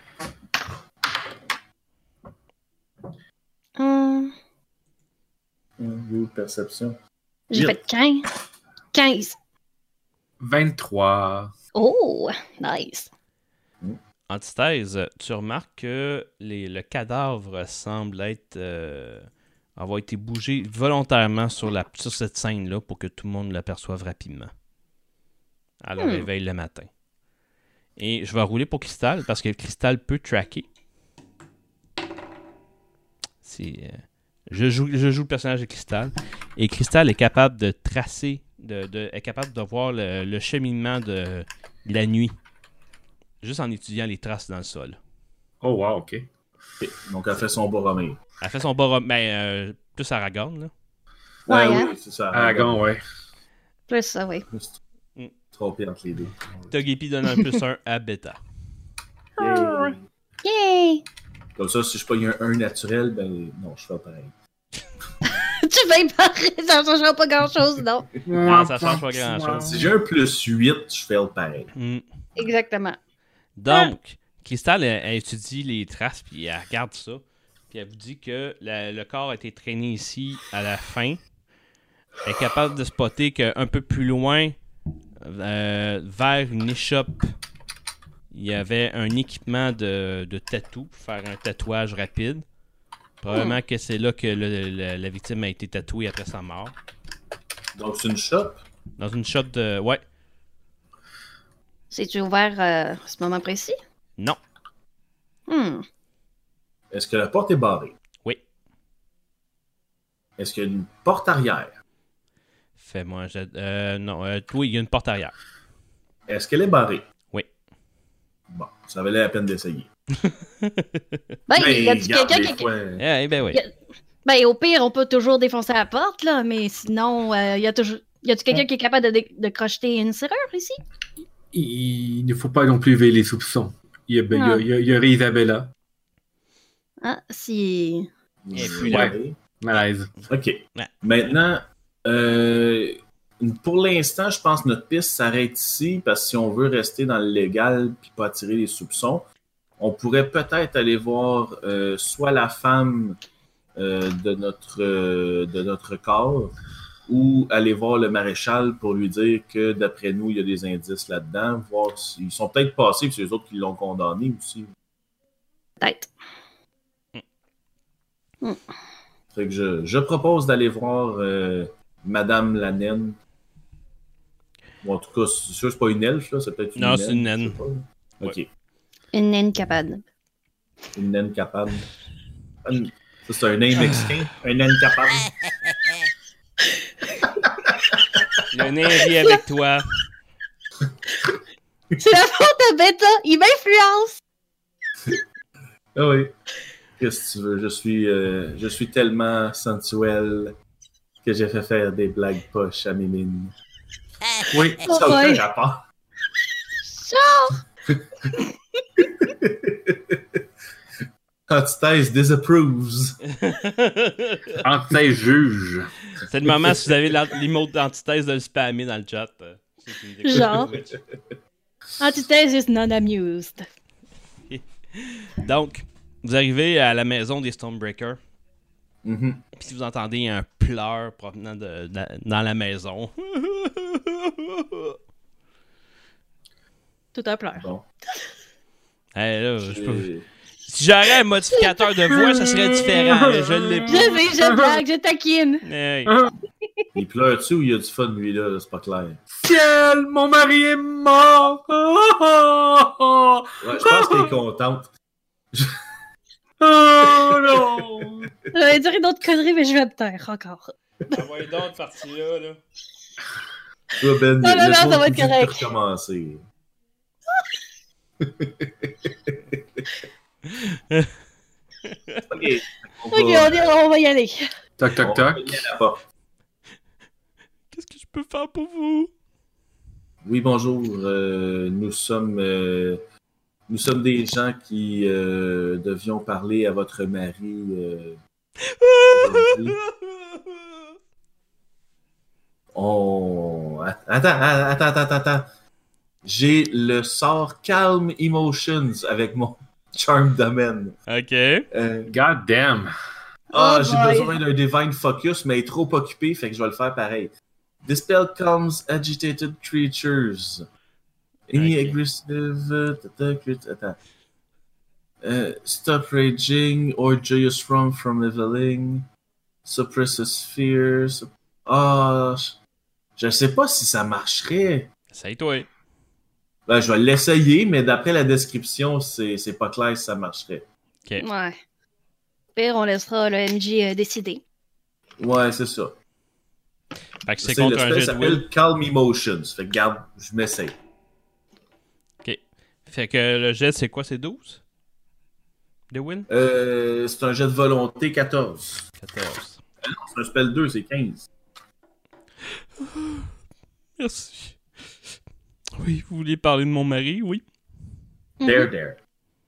Hum. Hum, perception. J'ai Huit. fait quinze. quinze. vingt-trois. Oh, nice. Antithèse, tu remarques que les, le cadavre semble être euh, avoir été bougé volontairement sur, la, sur cette scène-là pour que tout le monde l'aperçoive rapidement. À leur Hmm. réveil le matin. Et je vais rouler pour Crystal parce que Crystal peut tracker. C'est, euh, je, joue, je joue le personnage de Crystal et Crystal est capable de tracer, de, de, est capable de voir le, le cheminement de, de la nuit. Juste en étudiant les traces dans le sol. Oh, wow, ok. Ok. Donc, elle fait son Boromir. Elle fait son bas, ben, euh, plus Aragorn, là. Ouais, Ouais, hein? oui, c'est ça. Aragon, ouais. Plus ça, oui. Juste Mm. trompé entre les deux. Togepi donne un plus un à Beta. Ah. Yay. Yay! Comme ça, si je pogne un un naturel, ben non, je fais pareil. Tu fais pareil, ça ne changera pas grand-chose, non? Non, ça change pas grand-chose. Si j'ai un plus huit, je fais le pareil. Mm. Exactement. Donc, Crystal, elle, elle étudie les traces, puis elle regarde ça. Puis elle vous dit que la- le corps a été traîné ici à la fin. Elle est capable de spotter qu'un peu plus loin, euh, vers une échoppe, il y avait un équipement de, de tatou pour faire un tatouage rapide. Probablement que c'est là que le- le- la victime a été tatouée après sa mort. Donc, c'est une shop. Dans une shop de... Ouais. C'est-tu ouvert euh, à ce moment précis? Non. Hmm. Est-ce que la porte est barrée? Oui. Est-ce qu'il y a une porte arrière? Fais-moi un jet... Euh, non. Euh, oui, il y a une porte arrière. Est-ce qu'elle est barrée? Oui. Bon, ça valait la peine d'essayer. Ben, Mais y a-tu regarde, quelqu'un des qui... fois, Eh ben oui. Y a- Ben, au pire, on peut toujours défoncer la porte, là, mais sinon, euh, y a toujours... Y a-tu quelqu'un qui est capable de, dé- de crocheter une serrure ici? Il, il ne faut pas non plus éveiller les soupçons. Il y a, il y a, il y a, il y aurait Isabella. Ah, si... Et vous puis là- regardez. Malaise. OK. Ouais. Maintenant, euh, pour l'instant, je pense que notre piste s'arrête ici parce que si on veut rester dans le légal puis pas attirer les soupçons, on pourrait peut-être aller voir euh, soit la femme euh, de, notre, euh, de notre corps ou aller voir le maréchal pour lui dire que d'après nous, il y a des indices là-dedans, voir s'ils sont peut-être passés puis c'est eux autres qui l'ont condamné aussi. Peut-être. Fait que je, je propose d'aller voir euh, Madame la naine. Ou en tout cas, c'est sûr que c'est pas une elfe, là, c'est peut-être une Non, naine. c'est une naine. je sais pas, là. Ok, Une naine capable. une naine capable. Hum, Ça, c'est un nain mexicain, un naine capable. Le nain rit avec toi. C'est la faute à Beta! Il m'influence! Ah oui. Qu'est-ce que tu veux? Je suis, euh, je suis tellement sensuel que j'ai fait faire des blagues poches à mes mines. Oui, Oh ça a ouais. aucun rapport. Antithèse disapproves. Antithèse juge. C'est le moment si vous avez l'ant- l'emote d'antithèse de le spammer dans le chat. euh, ceux qui nous écoutent. Genre. Antithèse is not amused. Donc, vous arrivez à la maison des Stonebreakers. Mhm. Puis vous entendez un pleur provenant de, de- dans la maison. Tout un pleur. Bon. Hey, là, je peux- J'ai- Si j'aurais un modificateur de voix, ça serait différent. mais Je l'ai Je pas. sais, je blague, je taquine. Hey. Il pleure-tu ou il y a du fun, lui, là? C'est pas clair. Ciel, mon mari est mort. Oh, Ouais, je pense qu'elle est contente. non. J'allais dire une autre connerie, mais je vais me taire encore. Envoyez d'autres parties là. là. Toi, Ben, Non, non, laisse-moi non, ça va être tout de correct. recommencer. Ok. On Ok, va- on, y- on va y aller. Toc, on toc, va toc. cogner à la porte. Qu'est-ce que je peux faire pour vous? Oui, bonjour. euh, nous sommes euh, nous sommes des gens qui euh, devions parler à votre mari. euh, aujourd'hui. On... Attends, attends, attends, attends. J'ai le sort Calm Emotions avec mon Charm Domaine. Ok. Euh, God damn. Ah, Oh j'ai boy. besoin d'un Divine Focus, mais il est trop occupé, fait que je vais le faire pareil. This spell calms agitated creatures. Any Ok. aggressive... uh, tata, crit- Attends. Uh, stop raging or joyous from from leveling. Suppresses fears. Ah, je- je sais pas si ça marcherait. C'est toi. Ben, je vais l'essayer, mais d'après la description, c'est c'est pas clair si ça marcherait. Ok. Ouais. Pire, on laissera le M J euh, décider. Ouais, c'est ça. Fait que c'est C'est le contre un spell jet de will. s'appelle Calm Emotions. Fait que garde, je m'essaye. Ok. Fait que le jet, c'est quoi? C'est douze? De will? Euh, c'est un jet de volonté quatorze. quatorze. C'est un spell deux, c'est quinze. Merci. Oui, vous vouliez parler de mon mari? Oui. There, there.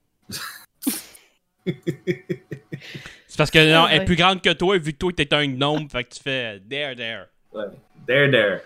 C'est parce que non, Ah, elle est ouais. plus grande que toi, vu que toi, t'es un gnome, fait que tu fais euh, there, there. Ouais. There, there.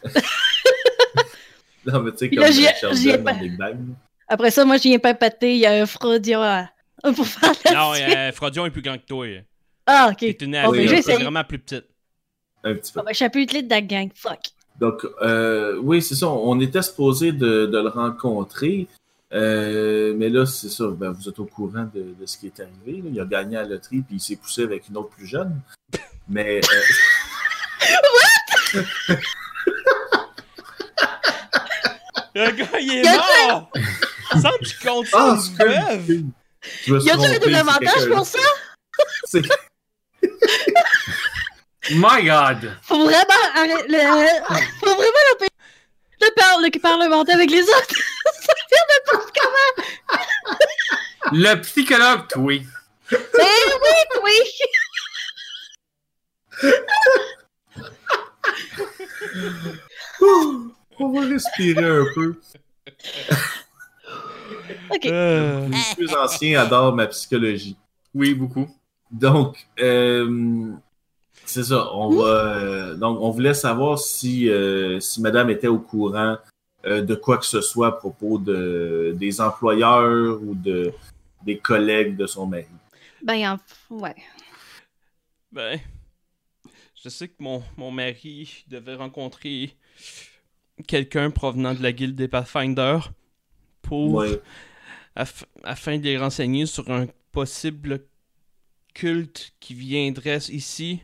Non, mais tu sais, Puis comme là, j'y ai- Sheldon j'y ai dans pas- Big Bang. Après ça, moi, j'y ai pas paté. Il y a un Frodion à... pour faire la Non, suite. euh, Frodion est plus grand que toi. Ah, ok. T'es une Bon, ben, adulte, j'ai c'est essayé. vraiment plus petite. Un petit peu. Ah, ben, je suis plus de la gang. Fuck. Donc, euh, oui, c'est ça. On était supposé de, de le rencontrer. Euh, mais là, c'est ça. Ben, vous êtes au courant de, de ce qui est arrivé. Là. Il a gagné à la loterie puis il s'est poussé avec une autre plus jeune. Mais. Euh, Le gars, il est Y a-t-il- mort! Il semble qu'il compte Ah, ça, c'est veuve! je me suis Y a-tu un trompé, double c'est avantage quelqu'un- pour ça? c'est- My God! Faut vraiment arrêter le... Faut vraiment le, pa- le, par... le parlementer avec les autres. Ça vient de n'importe comment. Le psychologue, oui. Eh oui, oui. Ouh, on va respirer un peu. Ok. Euh, Les plus anciens adorent ma psychologie. Oui, beaucoup. Donc, euh, c'est ça. On va. euh, donc, on voulait savoir si euh, si Madame était au courant euh, de quoi que ce soit à propos de des employeurs ou de des collègues de son mari. Ben, en... ouais. ben, je sais que mon, mon mari devait rencontrer quelqu'un provenant de la guilde des Pathfinders pour Ouais. aff- afin de les renseigner sur un possible culte qui viendrait ici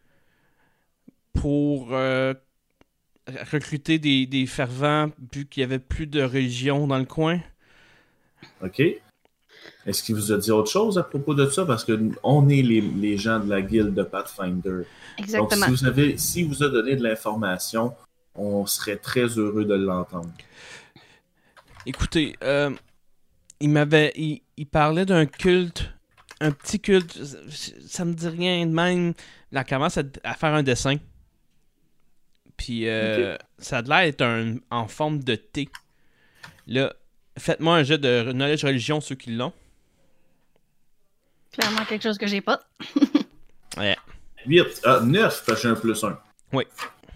pour euh, recruter des, des fervents vu qu'il y avait plus de religion dans le coin. OK. Est-ce qu'il vous a dit autre chose à propos de ça? Parce que on est les, les gens de la guilde de Pathfinder. Donc, Exactement. si vous avez, si vous a donné de l'information, on serait très heureux de l'entendre. Écoutez, euh, il m'avait, il, il parlait d'un culte, un petit culte, ça, ça me dit rien de même. Là, il commence à, à faire un dessin. Puis, euh, ça a l'air d'être un, en forme de T. Là, faites-moi un jet de knowledge religion, ceux qui l'ont. Clairement quelque chose que j'ai pas. Ouais. huit, ah, neuf, parce que j'ai un plus un. Oui.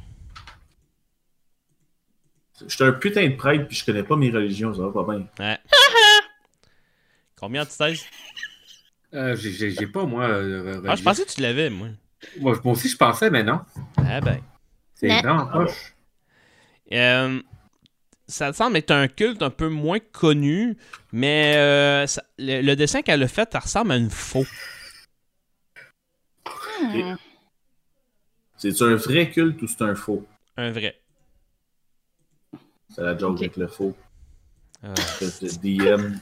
Je suis un putain de prêtre puis je connais pas mes religions, ça va pas bien. Ouais. Combien de seize? Euh, j'ai- j'ai j'ai pas, moi. euh, Ah, je pensais que tu l'avais, moi. Moi, moi aussi, je pensais, mais non. Ah ben. C'est Non. non, poche. Euh, ça semble être un culte un peu moins connu, mais euh, ça- le, le dessin qu'elle a fait, ça ressemble à une faux. Hmm. C'est un vrai culte ou c'est un faux? Un vrai. C'est la joke Ok. avec le faux. Ah. Le D M.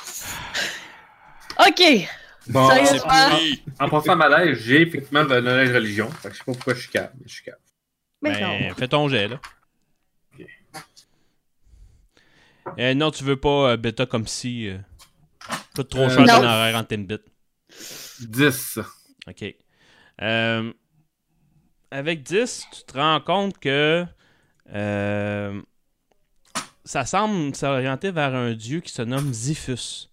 Ok. Bon, Sérieusement? en, en passant à ma lettre, j'ai effectivement le knowledge religion. Fait que je sais pas pourquoi je suis calme, mais je suis calme. Mais Ben, non. fais ton jet, là. Ok. Euh, non, tu veux pas euh, bêta comme si. Euh, coûte trop Euh, cher ton non. horaire en ten bits. dix. Ok. Euh, avec dix, tu te rends compte que. euh, ça semble s'orienter vers un dieu qui se nomme Ziphus.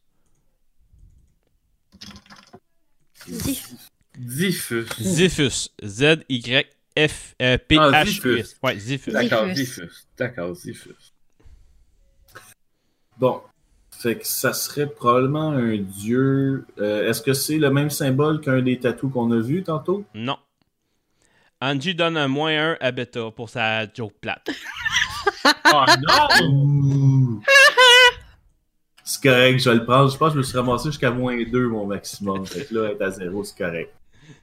Dis. Diffus. Ziphus. Z-Y-F P Ah, H U Ziphus. S. Ouais, Ziphus. D'accord, Diffus. diffus. D'accord, diffus. Bon. Fait que ça serait probablement un dieu. Euh, est-ce que c'est le même symbole qu'un des tatous qu'on a vu tantôt? Non. Angie donne un moins un à Beta pour sa joke plate. Oh non! C'est correct, je vais le prendre. Je pense que je me suis ramassé jusqu'à moins deux mon maximum. Fait que là, être à zéro, c'est correct.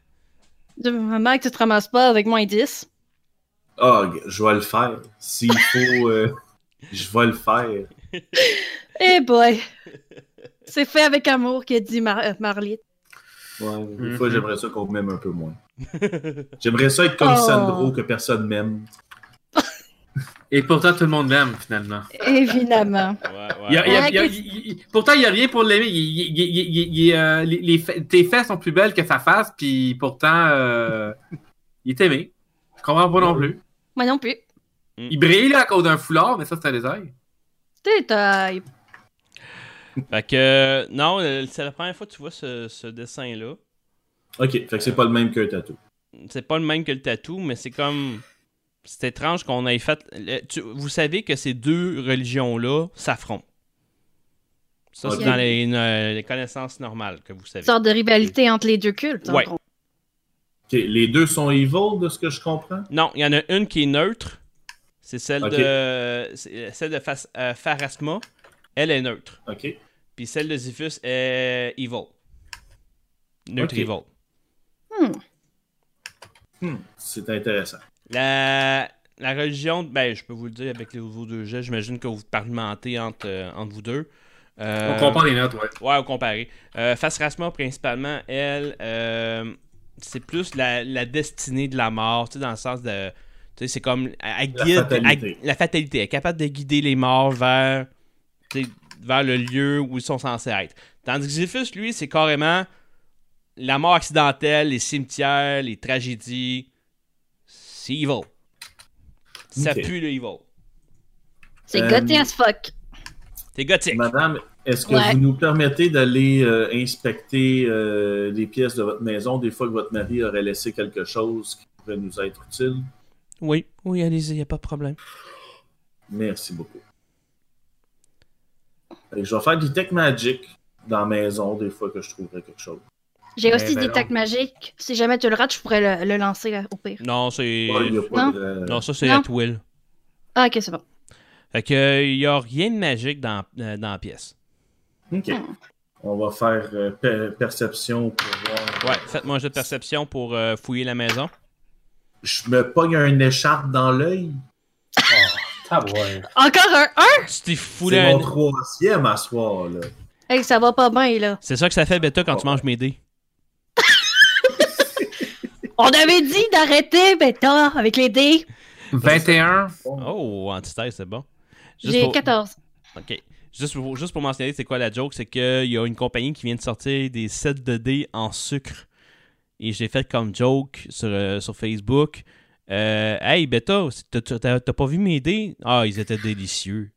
Maman, que tu te ramasses pas avec moins dix. Ah, oh, je vais le faire. S'il faut, euh, je vais le faire. Eh boy! C'est fait avec amour, qu'a dit Mar euh, Marlite. Ouais, des Mm-hmm. fois, j'aimerais ça qu'on m'aime un peu moins. J'aimerais ça être comme Oh. Sandro, que personne m'aime. Et pourtant, tout le monde l'aime, finalement. Évidemment. Ouais, ouais. Il y a- il y a- Ouais, il y a- qu'est-ce- il- il- pourtant, il n'y a rien pour l'aimer. Il- il- il- il- il- il- euh, les- les fa- tes fesses sont plus belles que sa face, puis pourtant, euh, il est aimé. Je comprends pas non plus. Moi non plus. Il brille là, à cause d'un foulard, mais ça, c'est un détail. Détail. Fait que, non, euh, c'est la première fois que tu vois ce, ce dessin-là. Ok, fait que c'est pas le même qu'un tatou. C'est pas le même que le tatou, mais c'est comme... C'est étrange qu'on ait fait... le- tu- vous savez que ces deux religions-là s'affrontent. Ça, Ok. c'est dans les, euh, les connaissances normales que vous savez. Une sorte de rivalité entre les deux cultes. en Ouais. gros. Ok, les deux sont evil, de ce que je comprends? Non, il y en a une qui est neutre. C'est celle Ok. de c'est celle de Fas- euh, Pharasma. Elle est neutre. Ok. Puis celle de Xiphus est evil. Neutre Ok. evil. Hmm. Hmm, c'est intéressant. La, la religion, ben je peux vous le dire avec les, vos deux jets, j'imagine que vous parlementez entre, euh, entre vous deux. Euh, On comprend les notes, ouais. Ouais, au comparé. Euh, Phasrasma, principalement, elle, euh, c'est plus la, la destinée de la mort, tu sais, dans le sens de... Tu sais, c'est comme... Elle La guide, fatalité. elle- la fatalité. Elle est capable de guider les morts vers, tu sais, vers le lieu où ils sont censés être. Tandis que Xiphus, lui, c'est carrément la mort accidentelle, les cimetières, les tragédies. C'est evil. Ça Ok. pue le evil. C'est Euh, gothique as fuck. C'est gothique. Madame, est-ce que Ouais. vous nous permettez d'aller euh, inspecter euh, les pièces de votre maison des fois que votre mari aurait laissé quelque chose qui pourrait nous être utile? Oui, oui, allez-y, y a pas de problème. Merci beaucoup. Et je vais faire du tech magic dans la maison des fois que je trouverais quelque chose. J'ai Mais aussi ben des non. tacs magiques. Si jamais tu le rates, je pourrais le, le lancer euh, au pire. Non, c'est... Ouais, il y a pas Non. de- Non, ça, c'est Non. at will. Ah, ok, c'est bon. Fait que, il y a rien de magique dans, euh, dans la pièce. Ok. On va faire euh, per- perception pour voir. Ouais, faites-moi un jeu de perception pour euh, fouiller la maison. Je me pogne un écharpe dans l'œil. Ah ouais. Encore un un! Tu t'es foulé C'est un... mon troisième à soir, là. Hey, ça va pas bien, là. C'est ça que ça fait, Beta, quand tu manges mes dés. On avait dit d'arrêter, bêta, avec les dés. vingt et un. Oh, antithèse, c'est bon. Juste J'ai pour- quatorze. OK. Juste pour, juste pour mentionner, c'est quoi la joke? C'est qu'il y a une compagnie qui vient de sortir des sets de dés en sucre. Et j'ai fait comme joke sur, euh, sur Facebook. Euh, hey, Beta, t'as- t'as t'as pas vu mes dés? Ah, ils étaient délicieux.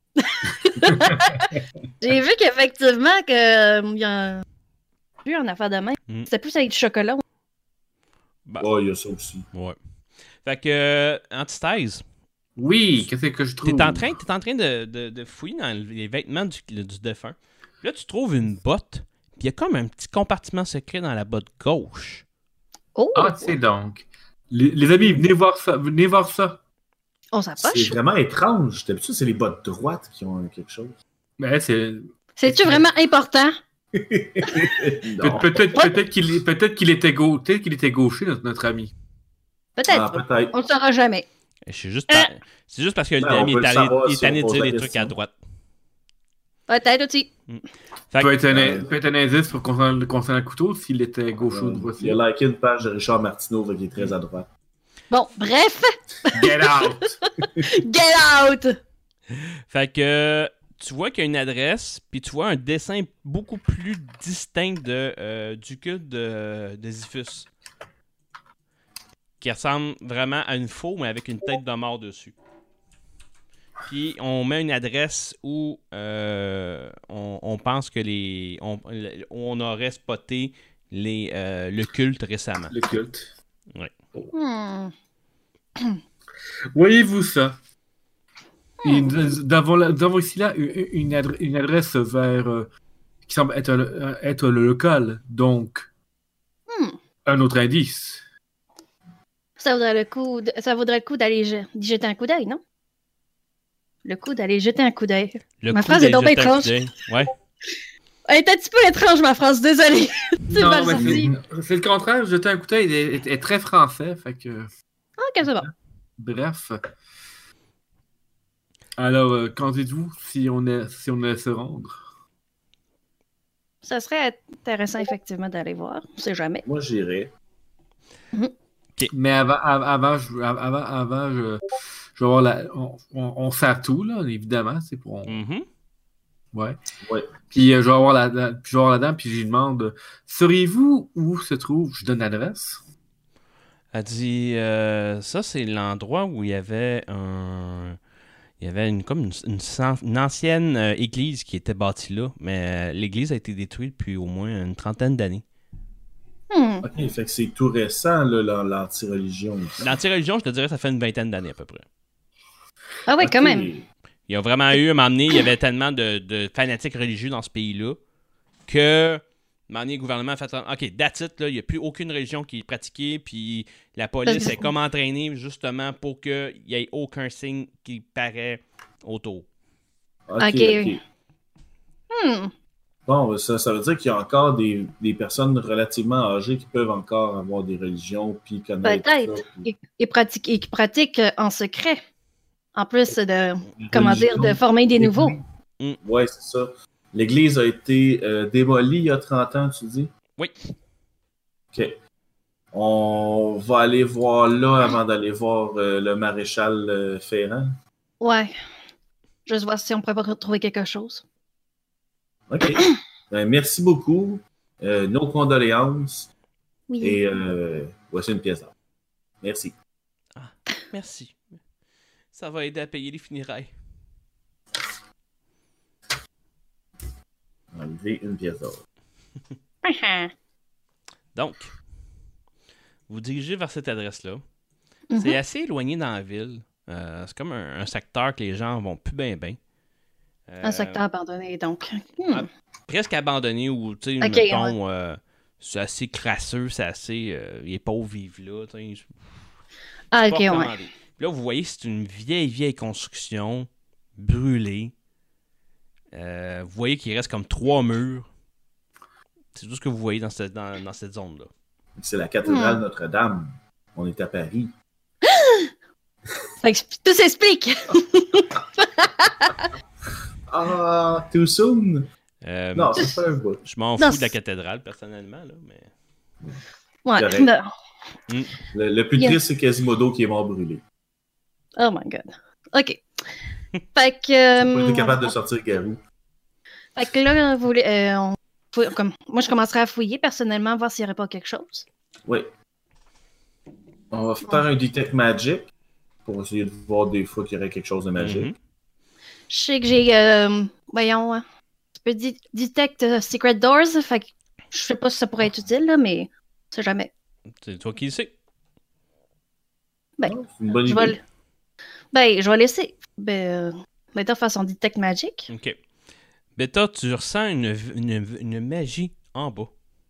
J'ai vu qu'effectivement, que, euh, il y a plus en affaire de main. Mm. C'était plus avec du chocolat. Bah, Oh, il y a ça aussi. ouais. Fait que, euh, antithèse, Oui, qu'est-ce que je trouve? t'es en train, t'es en train de, de, de fouiller dans les vêtements du, du défunt. Puis là, tu trouves une botte. Puis il y a comme un petit compartiment secret dans la botte gauche. Oh! Ah, c'est donc. Les, les amis, venez voir ça. Venez voir ça. On C'est s'approche. vraiment étrange. D'habitude, c'est les bottes droites qui ont quelque chose. Mais c'est. C'est-tu vraiment important? Non. Peut- Peut-être peut-être qu'il est- peut-être qu'il était, gau- peut-être qu'il était gaucher, notre, notre ami. Peut-être. Ah, peut-être. On ne saura jamais. Je suis juste par- C'est juste parce que le Ben, D M on il peut est le allé- savoir il est si on allé de pose dire la des trucs à question. droite. Peut-être aussi. Fait Ça peut que, être un, euh, peut être un indice pour concernant, concernant le couteau s'il était gaucher ou Il droitier. a liké une page de Richard Martineau fait qu'il est très à droite. Bon, bref. Get out! Get out! fait que tu vois qu'il y a une adresse, puis tu vois un dessin beaucoup plus distinct de, euh, du culte de, de Xiphus. Qui ressemble vraiment à une faux, mais avec une tête de mort dessus. Puis on met une adresse où euh, on, on pense que les. On, on aurait spoté les, euh, le culte récemment. Le culte. Hmm. Voyez-vous ça? Et nous avons, là- nous avons ici là une, une adre- une adresse vers euh, qui semble être, le- être le local. Donc, Hmm. un autre indice. Ça vaudrait le coup, de- ça vaudrait le coup d'aller je- d'y jeter un coup d'œil, non? Le coup d'aller jeter un coup d'œil. Le Ma coup phrase est d'aller donc jeter un coup étrange. d'œil. Ouais. Elle est un petit peu étrange, ma phrase, désolée. C'est Non, mal mais sorti. c'est- c'est le contraire. Jeter un coup d'œil est, est- est très français. Fait que, Ok, c'est bon. bref. Alors, euh, qu'en dites-vous si on, est, si on allait se rendre? Ça serait intéressant, effectivement, d'aller voir. On sait jamais. Moi, j'irai. Mais avant, av- avant, je, av- avant, avant je, je vais voir la. On, on, on sert tout, là, évidemment. C'est pour. on- Mhm. Ouais. Ouais. Puis euh, je vais voir la, la- puis je vais voir la dame, puis je lui demande sauriez-vous où se trouve? Je donne l'adresse. Elle dit euh, ça, c'est l'endroit où il y avait un. Il y avait une, comme une, une san- une ancienne euh, église qui était bâtie là, mais euh, l'église a été détruite depuis au moins une trentaine d'années. Hmm. OK, fait que c'est tout récent, là, l'an- l'anti-religion. ici. L'anti-religion, je te dirais, ça fait une vingtaine d'années à peu près. Ah oui, OK. quand même. Il y a vraiment eu, à un moment donné, il y avait tellement de, de fanatiques religieux dans ce pays-là que, à un moment donné, le gouvernement a fait OK, that's it, là, il n'y a plus aucune religion qui est pratiquée, puis la police Parce que- est comme entraînée justement pour qu'il n'y ait aucun signe qui paraît autour. OK, OK. OK. Hmm. Bon, ça, ça veut dire qu'il y a encore des, des personnes relativement âgées qui peuvent encore avoir des religions, puis connaître Peut-être. ça, puis- Et, et pratique, et qui pratiquent euh, en secret. En plus de, comment dire, de religion. former des nouveaux. Ouais, c'est ça. L'église a été euh, démolie il y a trente ans, tu dis? Oui. OK. On va aller voir là avant d'aller voir euh, le maréchal euh, Ferrand. Ouais. Juste voir si on pourrait pas retrouver quelque chose. OK. Ben, merci beaucoup. Euh, nos condoléances. Oui. Et euh, voici une pièce d'or. Merci. Merci. Ça va aider à payer les funérailles. Enlever une pièce d'or. Donc, vous dirigez vers cette adresse-là. Mhm. C'est assez éloigné dans la ville. Euh, c'est comme un, un secteur que les gens vont plus bien bien. Un secteur abandonné, donc. Hmm. Ah, presque abandonné ou, tu sais, Ok, mettons, euh, c'est assez crasseux, c'est assez... euh, les pauvres vivent là, tu sais. Ah, pas ok, ouais. recommandé. Puis là, vous voyez, c'est une vieille, vieille construction, brûlée. Euh, vous voyez qu'il reste comme trois murs. C'est tout ce que vous voyez dans cette, dans, dans cette zone-là. C'est la cathédrale Hmm. Notre-Dame. On est à Paris. Fait que tout s'explique. Ah, too soon? Euh, Non, c'est pas un bout. Je m'en Non, fous de la c'est- cathédrale, personnellement, là, mais... Ouais. Correct. non. Le, le plus Yes. triste, c'est Quasimodo qui est mort brûlé. Oh my god. OK. Fait que. Ils ont pas euh, été capable de sortir Garou. Fait que là, vous voulez, euh, on fouille- comme, moi, je commencerai à fouiller personnellement, voir s'il n'y aurait pas quelque chose. Oui. On va faire un Detect Magic pour essayer de voir des fois qu'il y aurait quelque chose de magique. Mhm. Je sais que j'ai. euh, voyons. hein, Tu peux di- detect euh, Secret Doors. Fait que je sais pas si ça pourrait être utile, là, mais on sait jamais. C'est toi qui le sais. Ben, Ah, c'est une bonne je vais idée. le- Ben, je vais laisser. Ben, euh, Beta faire son Detect Magic. OK. Beta, tu ressens une, une, une magie en bas.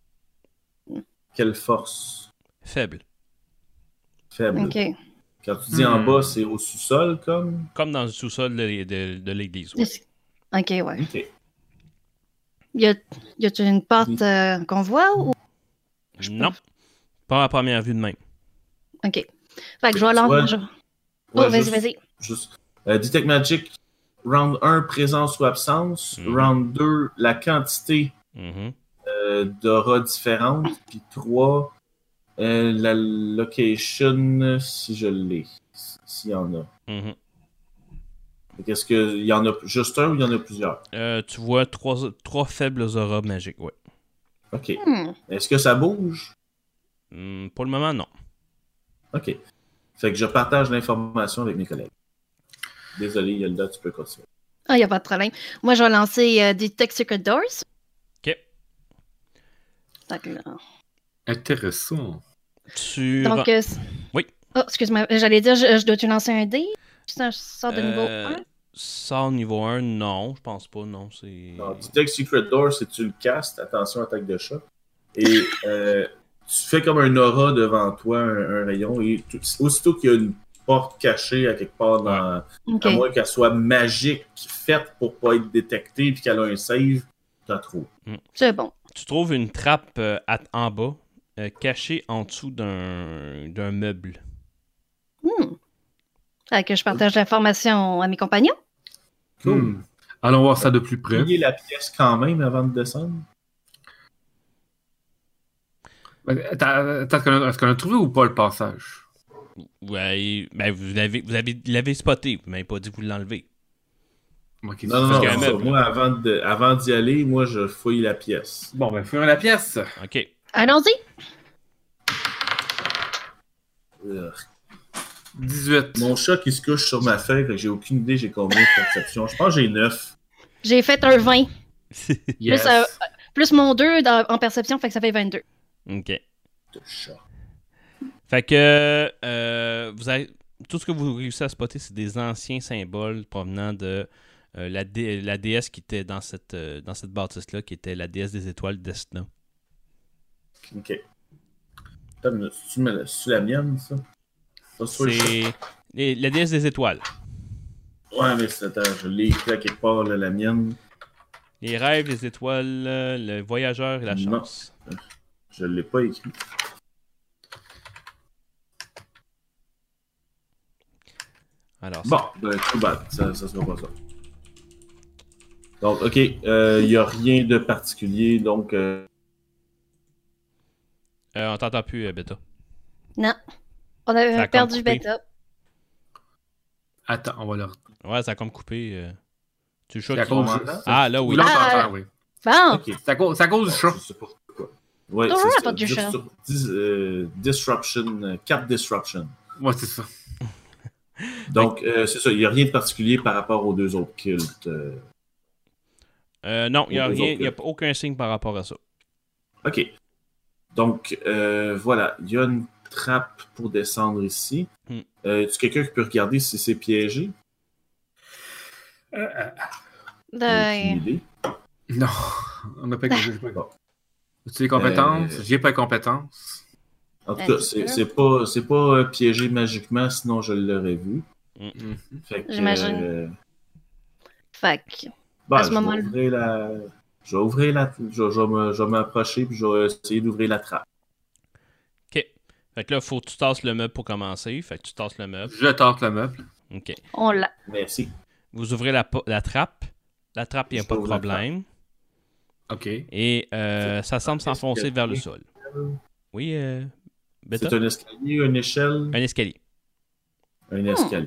Quelle force Faible. faible. OK. Quand tu dis en Hmm. bas, c'est au sous-sol, comme? Comme dans le sous-sol de, de, de l'église. ouais. OK, ouais. OK. Y a- y a-t-il une porte euh, qu'on voit ou. Non. Pas à première vue de même. OK. Fait que je vais Ouais. lancer. Oh, Ouais, vas-y, juste- vas-y. Juste, euh, Detect Magic, round un, présence ou absence. Mhm. Round deux, la quantité Mhm. euh, d'aura différente. Puis trois, euh, la location, si je l'ai. S'il y en a. Mhm. Est-ce qu'il y en a juste un ou il y en a plusieurs? Euh, tu vois trois, trois faibles auras magiques, ouais. OK. Hmm. Est-ce que ça bouge? Hmm, pour le moment, non. OK. Fait que je partage l'information avec mes collègues. Désolé, Yelda, tu peux continuer. Ah, y a pas de problème. Moi, je vais lancer euh, Detect Secret Doors. OK. Fait que là- Intéressant. Tu... Donc, euh, c- Oui. Oh, excuse-moi, j'allais dire, je, je dois-tu lancer un dé? C'est un sort de niveau Euh, un? sort niveau un, non, je pense pas, non. c'est... Non, Detect Secret Door, c'est tu le castes, attention, attaque de chat. Et euh, tu fais comme un aura devant toi, un, un rayon, et tout, aussitôt qu'il y a une porte cachée à quelque part, dans, Ok. à moins qu'elle soit magique, faite pour pas être détectée, puis qu'elle a un save, t'as trop. C'est bon. Tu trouves une trappe euh, à- en bas, euh, cachée en dessous d'un, d'un meuble. Hmm. Fait que je partage l'information à mes compagnons. Cool. Hmm. Allons voir ça de plus près. Fouiller la pièce quand même avant de descendre. T'as- t'as- Est-ce qu'on a, est-ce qu'on a trouvé ou pas le passage? Ouais, ben vous l'avez, vous avez, l'avez spoté, vous m'avez pas dit que vous l'enlevez. Ok, Non, non, Parce non, qu'il y a un ça, meuble. moi, avant, de, avant d'y aller, moi, je fouille la pièce. Bon, ben, fouillons la pièce. Ok. Allons-y. Euh, dix-huit. Mon chat qui se couche sur ma feuille, fait que j'ai aucune idée j'ai combien de perception. Je pense que j'ai neuf. J'ai fait un vingt. Yes. Plus, euh, plus mon deux dans- en perception, fait que ça fait vingt-deux. Ok. De chat. Fait que euh, vous avez, tout ce que vous réussissez à spotter, c'est des anciens symboles provenant de euh, la, dé- la déesse qui était dans cette, euh, dans cette bâtisse-là, qui était la déesse des étoiles Destina. Ok. Attends une minute, C'est-tu ma- c'est-tu la mienne, ça? Pas sûr, je- C'est les- la déesse des étoiles. Ouais, mais c'est- attends, je l'ai écrit à quelque part, là, la mienne. Les rêves, les étoiles, euh, le voyageur et la Non. chance. Je l'ai pas écrit. Alors, Bon, ben, too bad. Ça, ça sera pas ça. Donc, ok, il euh, n'y a rien de particulier, donc... euh, euh, on t'entend plus, euh, Beta. Non. On Ça a avait comme perdu coupé. Beta. Attends, on va le. Ouais, ça a comme coupé. euh. Tu le C'est chat à qui- cause m'entends? Ah, là, oui. Là, on Ah, t'entend, là. oui. Bon. Ok. C'est à cause, c'est à cause du chat. Je sais pas pourquoi. Ouais, Toujours c'est la ça. faute du chat. Dis- dis- euh, disruption, euh, quatre disruption. Ouais, c'est ça. Donc, euh, c'est ça, il n'y a rien de particulier par rapport aux deux autres cultes. euh. Euh, non, il n'y a Aux rien, autres il n'y a cultes. aucun signe par rapport à ça. Ok. Donc, euh, voilà, il y a une trappe pour descendre ici. Hmm. Euh, tu quelqu'un qui peut regarder si c'est piégé? Euh, euh, J'ai Ben, aucune idée. non, on n'a pas j'ai pas- Bon. As-tu les compétences? Euh, J'ai pas les compétences. En tout Ben, cas, c'est c'est ça. c'est pas, c'est pas euh, piégé magiquement, sinon je l'aurais vu. Mhm. Fait que, J'imagine. euh, fait que- ben, À ce je vais moment-là. ouvrir la... Je vais ouvrir la... Je, je vais me- je vais m'approcher puis je vais essayer d'ouvrir la trappe. OK. Fait que là, il faut que tu tasses le meuble pour commencer. Fait que tu tasses le meuble. Je tente le meuble. OK. on l'a. Merci. Vous ouvrez la, po- la trappe. La trappe, il n'y a Je pas de ouvre la problème. Ok. Et euh, ça semble s'enfoncer vers le sol. Oui, euh, Beta? C'est un escalier, une échelle, Un escalier. un escalier.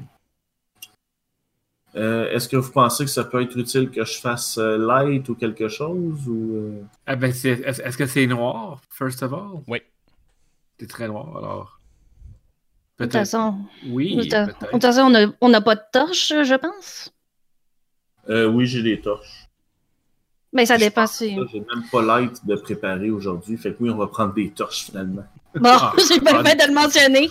Euh, Est-ce que vous pensez que ça peut être utile que je fasse euh, light ou quelque chose ou euh, Ah ben, c'est- est-ce est-ce que c'est noir, first of all? Oui. C'est très noir, alors. De toute Peut-être. façon, Oui, de toute de toute peut-être. façon, on a- on n'a pas de torche, je pense. euh, oui, j'ai des torches. Mais ça Je dépend pense si. que J'ai même pas light de préparer aujourd'hui. Fait que oui, on va prendre des torches finalement. Bon, Ah, j'ai pas ah, fait de le mentionner.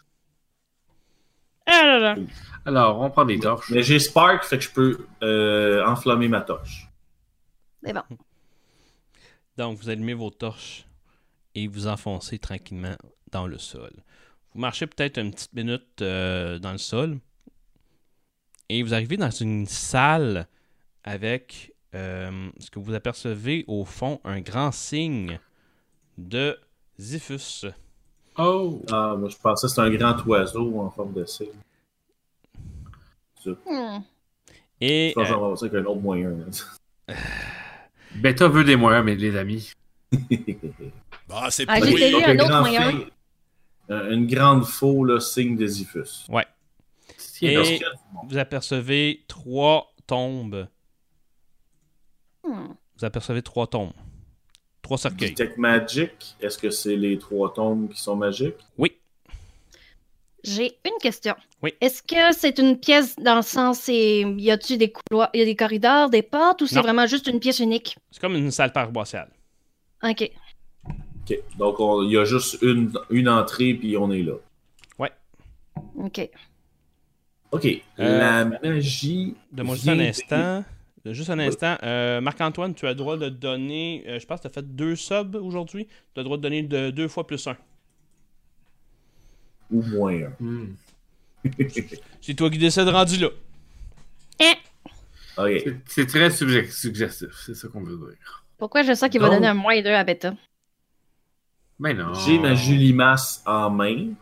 Ah là là. Alors, on prend des torches. Mais j'ai Spark, fait que je peux euh, enflammer ma torche. C'est bon. Donc, vous allumez vos torches et vous enfoncez tranquillement dans le sol. Vous marchez peut-être une petite minute euh, dans le sol et vous arrivez dans une salle avec euh, ce que vous apercevez au fond, un grand signe de Ziphus. Oh! Ah, moi je pensais que c'était un grand oiseau en forme de signe. Hmm. Et Je pense que euh, j'en vais voir ça avec un autre moyen. là. Beta veut des moyens, mais les amis. Bah, c'est Ah, pas j'ai oui. essayé Donc, un autre grand moyen. fait- euh, une grande faux là, signe de Ziphus. Et- Parce que- vous apercevez trois tombes. Hmm. Vous apercevez trois tombes. Trois cercueils. Detect Magic, est-ce que c'est les trois tombes qui sont magiques? Oui. J'ai une question. Oui. Est-ce que c'est une pièce dans le sens, c'est... y a-tu des couloirs, y a des corridors, des portes, ou c'est Non. vraiment juste une pièce unique? C'est comme une salle paroissiale. Ok. Ok. Donc on- il y a juste une, une entrée puis on est là. Ok. Ok, Euh, la magie. Donne-moi juste un vient instant. Juste un Oui. instant. Euh, Marc-Antoine, tu as le droit de donner. euh, je pense que tu as fait deux subs aujourd'hui. Tu as le droit de donner de, deux fois plus un. de- Ou moins un. Hmm. C'est toi qui décides rendu là. Hein? Ok. C'est- C'est très subjec- suggestif, c'est ça qu'on veut dire. Pourquoi je sens qu'il va Donc- donner un moins deux à Beta? Mais non. J'ai ma Julie Masse en main.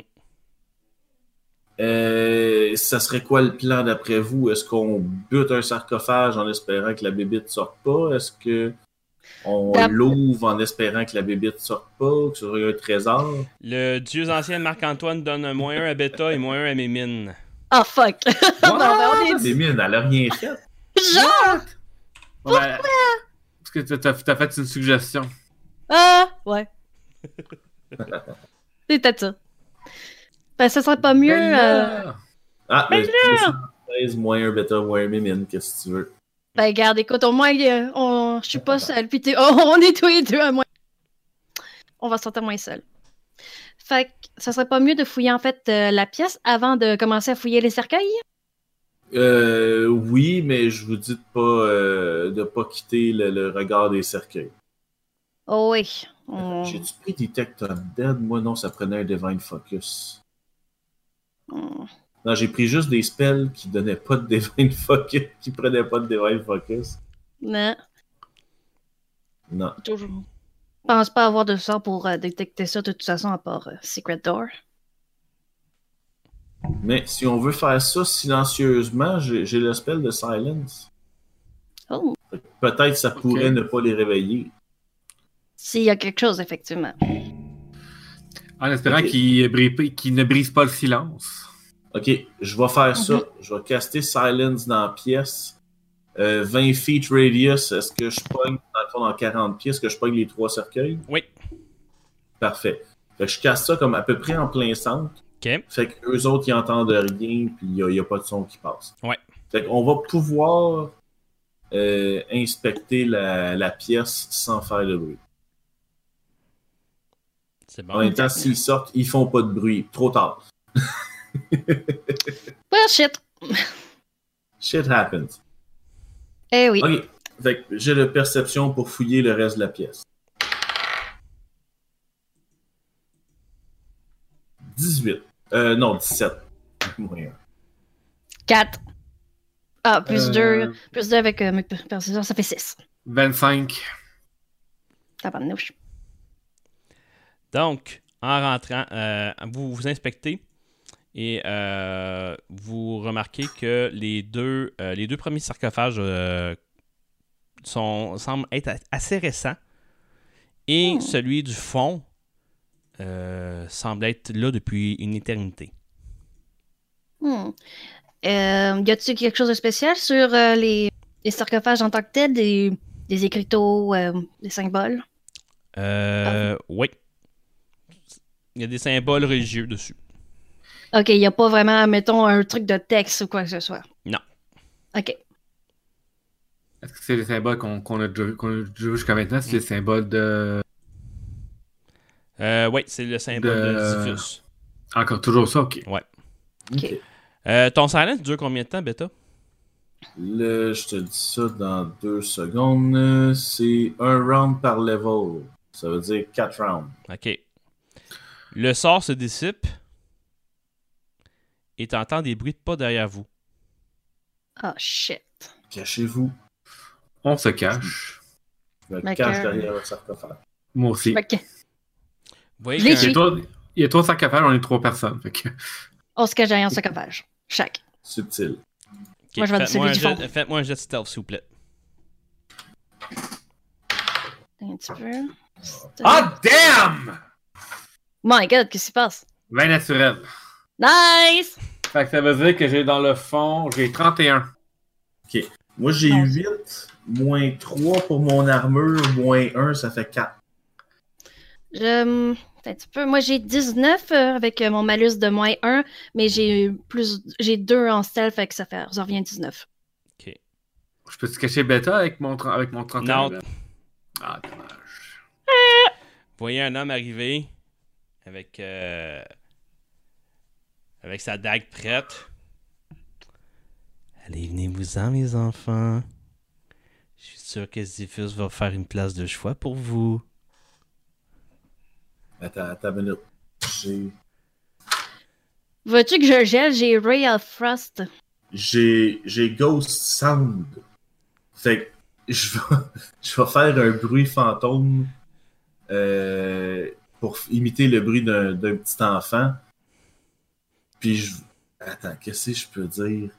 Euh, ça serait quoi le plan d'après vous? Est-ce qu'on bute un sarcophage en espérant que la bébite sorte pas? Est-ce que on D'ap- l'ouvre en espérant que la bébite sorte pas? Que ce soit un trésor? Le dieu ancien de Marc-Antoine donne un moins un à Beta et moins un à Mémine. Ah, fuck! Bon, ben, on est Les mines, elle a rien fait. genre! Ouais, parce que t'as t'as fait une suggestion. Ah! Ouais. C'est peut-être ça. Ben, ça serait pas mieux... Ben euh, là! Ah, Mais mais treize moins un bêta, moins un mimine, qu'est-ce que tu veux? Ben, garde, écoute, au moins, euh, on... je suis pas seule, pis t'es... oh, on est tous les deux à moins... On va se sentir moins seul. Fait que ça serait pas mieux de fouiller, en fait, euh, la pièce avant de commencer à fouiller les cercueils? Euh, oui, mais je vous dis de pas, euh, de pas quitter le, le regard des cercueils. Oh oui. On... J'ai-tu pris Detect Undead? Moi, non, ça prenait un Divine Focus. on- Non, j'ai pris juste des spells qui donnaient pas de Divine Focus, qui prenaient pas de Divine Focus. Non. Non. Toujours. Je pense pas avoir de sort pour euh, détecter ça de toute façon à part euh, Secret Door. Mais si on veut faire ça silencieusement, j'ai j'ai le spell de Silence. Oh. Fait que peut-être ça pourrait Ok. ne pas les réveiller. S'il y a quelque chose, effectivement. En espérant Ok. qu'il brise- qu'il ne brise pas le silence. Ok, je vais faire ça. Mhm. Je vais caster Silence dans la pièce. Euh, vingt feet radius, est-ce que je pogne, dans le fond, dans quarante pieds, est-ce que je pogne les trois cercueils? Oui. Parfait. Fait que je casse ça comme à peu près en plein centre. Ok. Fait qu'eux autres, ils entendent rien, puis il n'y a, a pas de son qui passe. Ouais. Fait qu'on va pouvoir euh, inspecter la, la pièce sans faire de bruit. C'est En bon. même temps, s'ils sortent, ils font pas de bruit. Trop tard. Well, shit. Shit happens. Eh oui. Ok. Fait que j'ai de perception pour fouiller le reste de la pièce. dix-huit. Euh, non, dix-sept. Moyen. quatre. Ah, plus Euh, deux. Plus deux avec euh, mes per- perceptions, ça fait six. vingt-cinq. Tabarnouche. Donc, en rentrant, euh, vous vous inspectez et euh, vous remarquez que les deux, euh, les deux premiers sarcophages euh, sont, semblent être a- assez récents et Hmm. celui du fond euh, semble être là depuis une éternité. Hmm. Euh, y a-t-il quelque chose de spécial sur euh, les, les sarcophages en tant que tels, des, des écriteaux, euh, des symboles? Euh, Oui. Il y a des symboles religieux dessus. Ok, il n'y a pas vraiment, mettons, un truc de texte ou quoi que ce soit. Non. Ok. Est-ce que c'est les symboles qu'on qu'on a déjà qu'on a déjà vu jusqu'à maintenant? C'est les symboles de. Euh, oui, c'est le symbole de, De- Sisyphus. Encore toujours ça, ok. Ok. Ok. Euh, ton silence dure combien de temps, Beta? Là, je te dis ça dans deux secondes. Euh, C'est un round par level. Ça veut dire quatre rounds. OK. Le sort se dissipe et t'entends des bruits de pas derrière vous. Ah, shit. Cachez-vous. On se cache. Je me D'accord. cache derrière un sarcophage. Moi aussi. Ok. Vous voyez Je l'ai qu'un- Il y a tué. trois, il y a trois sarcophages, on est trois personnes. Fait que... On se cache derrière un sarcophage. Chaque. Subtil. OK, Moi, je vais faites-moi un, celui du jet- faites-moi un jet de stealth, s'il vous plaît. Un petit peu. Ah, damn! My god, qu'est-ce qui se passe? vingt naturel. Nice! Fait que ça veut dire que j'ai dans le fond, j'ai trente et un. Moi, j'ai Non. huit, moins trois pour mon armure, moins un, ça fait quatre. Je... Un petit peu. Moi, j'ai dix-neuf euh, avec euh, mon malus de moins un, mais j'ai plus, j'ai deux en stealth, fait que ça fait, ça revient dix-neuf. Je peux-tu cacher bêta avec mon, tra- avec mon trente et un? Non. là? Ah, dommage. Vous voyez un homme arriver avec, euh, avec sa dague prête. Allez, venez-vous-en, mes enfants. Je suis sûr que Zifus va faire une place de choix pour vous. Attends, attends une minute. J'ai... Veux-tu que je gèle? J'ai Ray of Frost. J'ai, j'ai Ghost Sound. Fait que je vais, je vais faire un bruit fantôme euh, pour imiter le bruit d'un, d'un petit enfant. Puis je... Attends, qu'est-ce que je peux dire?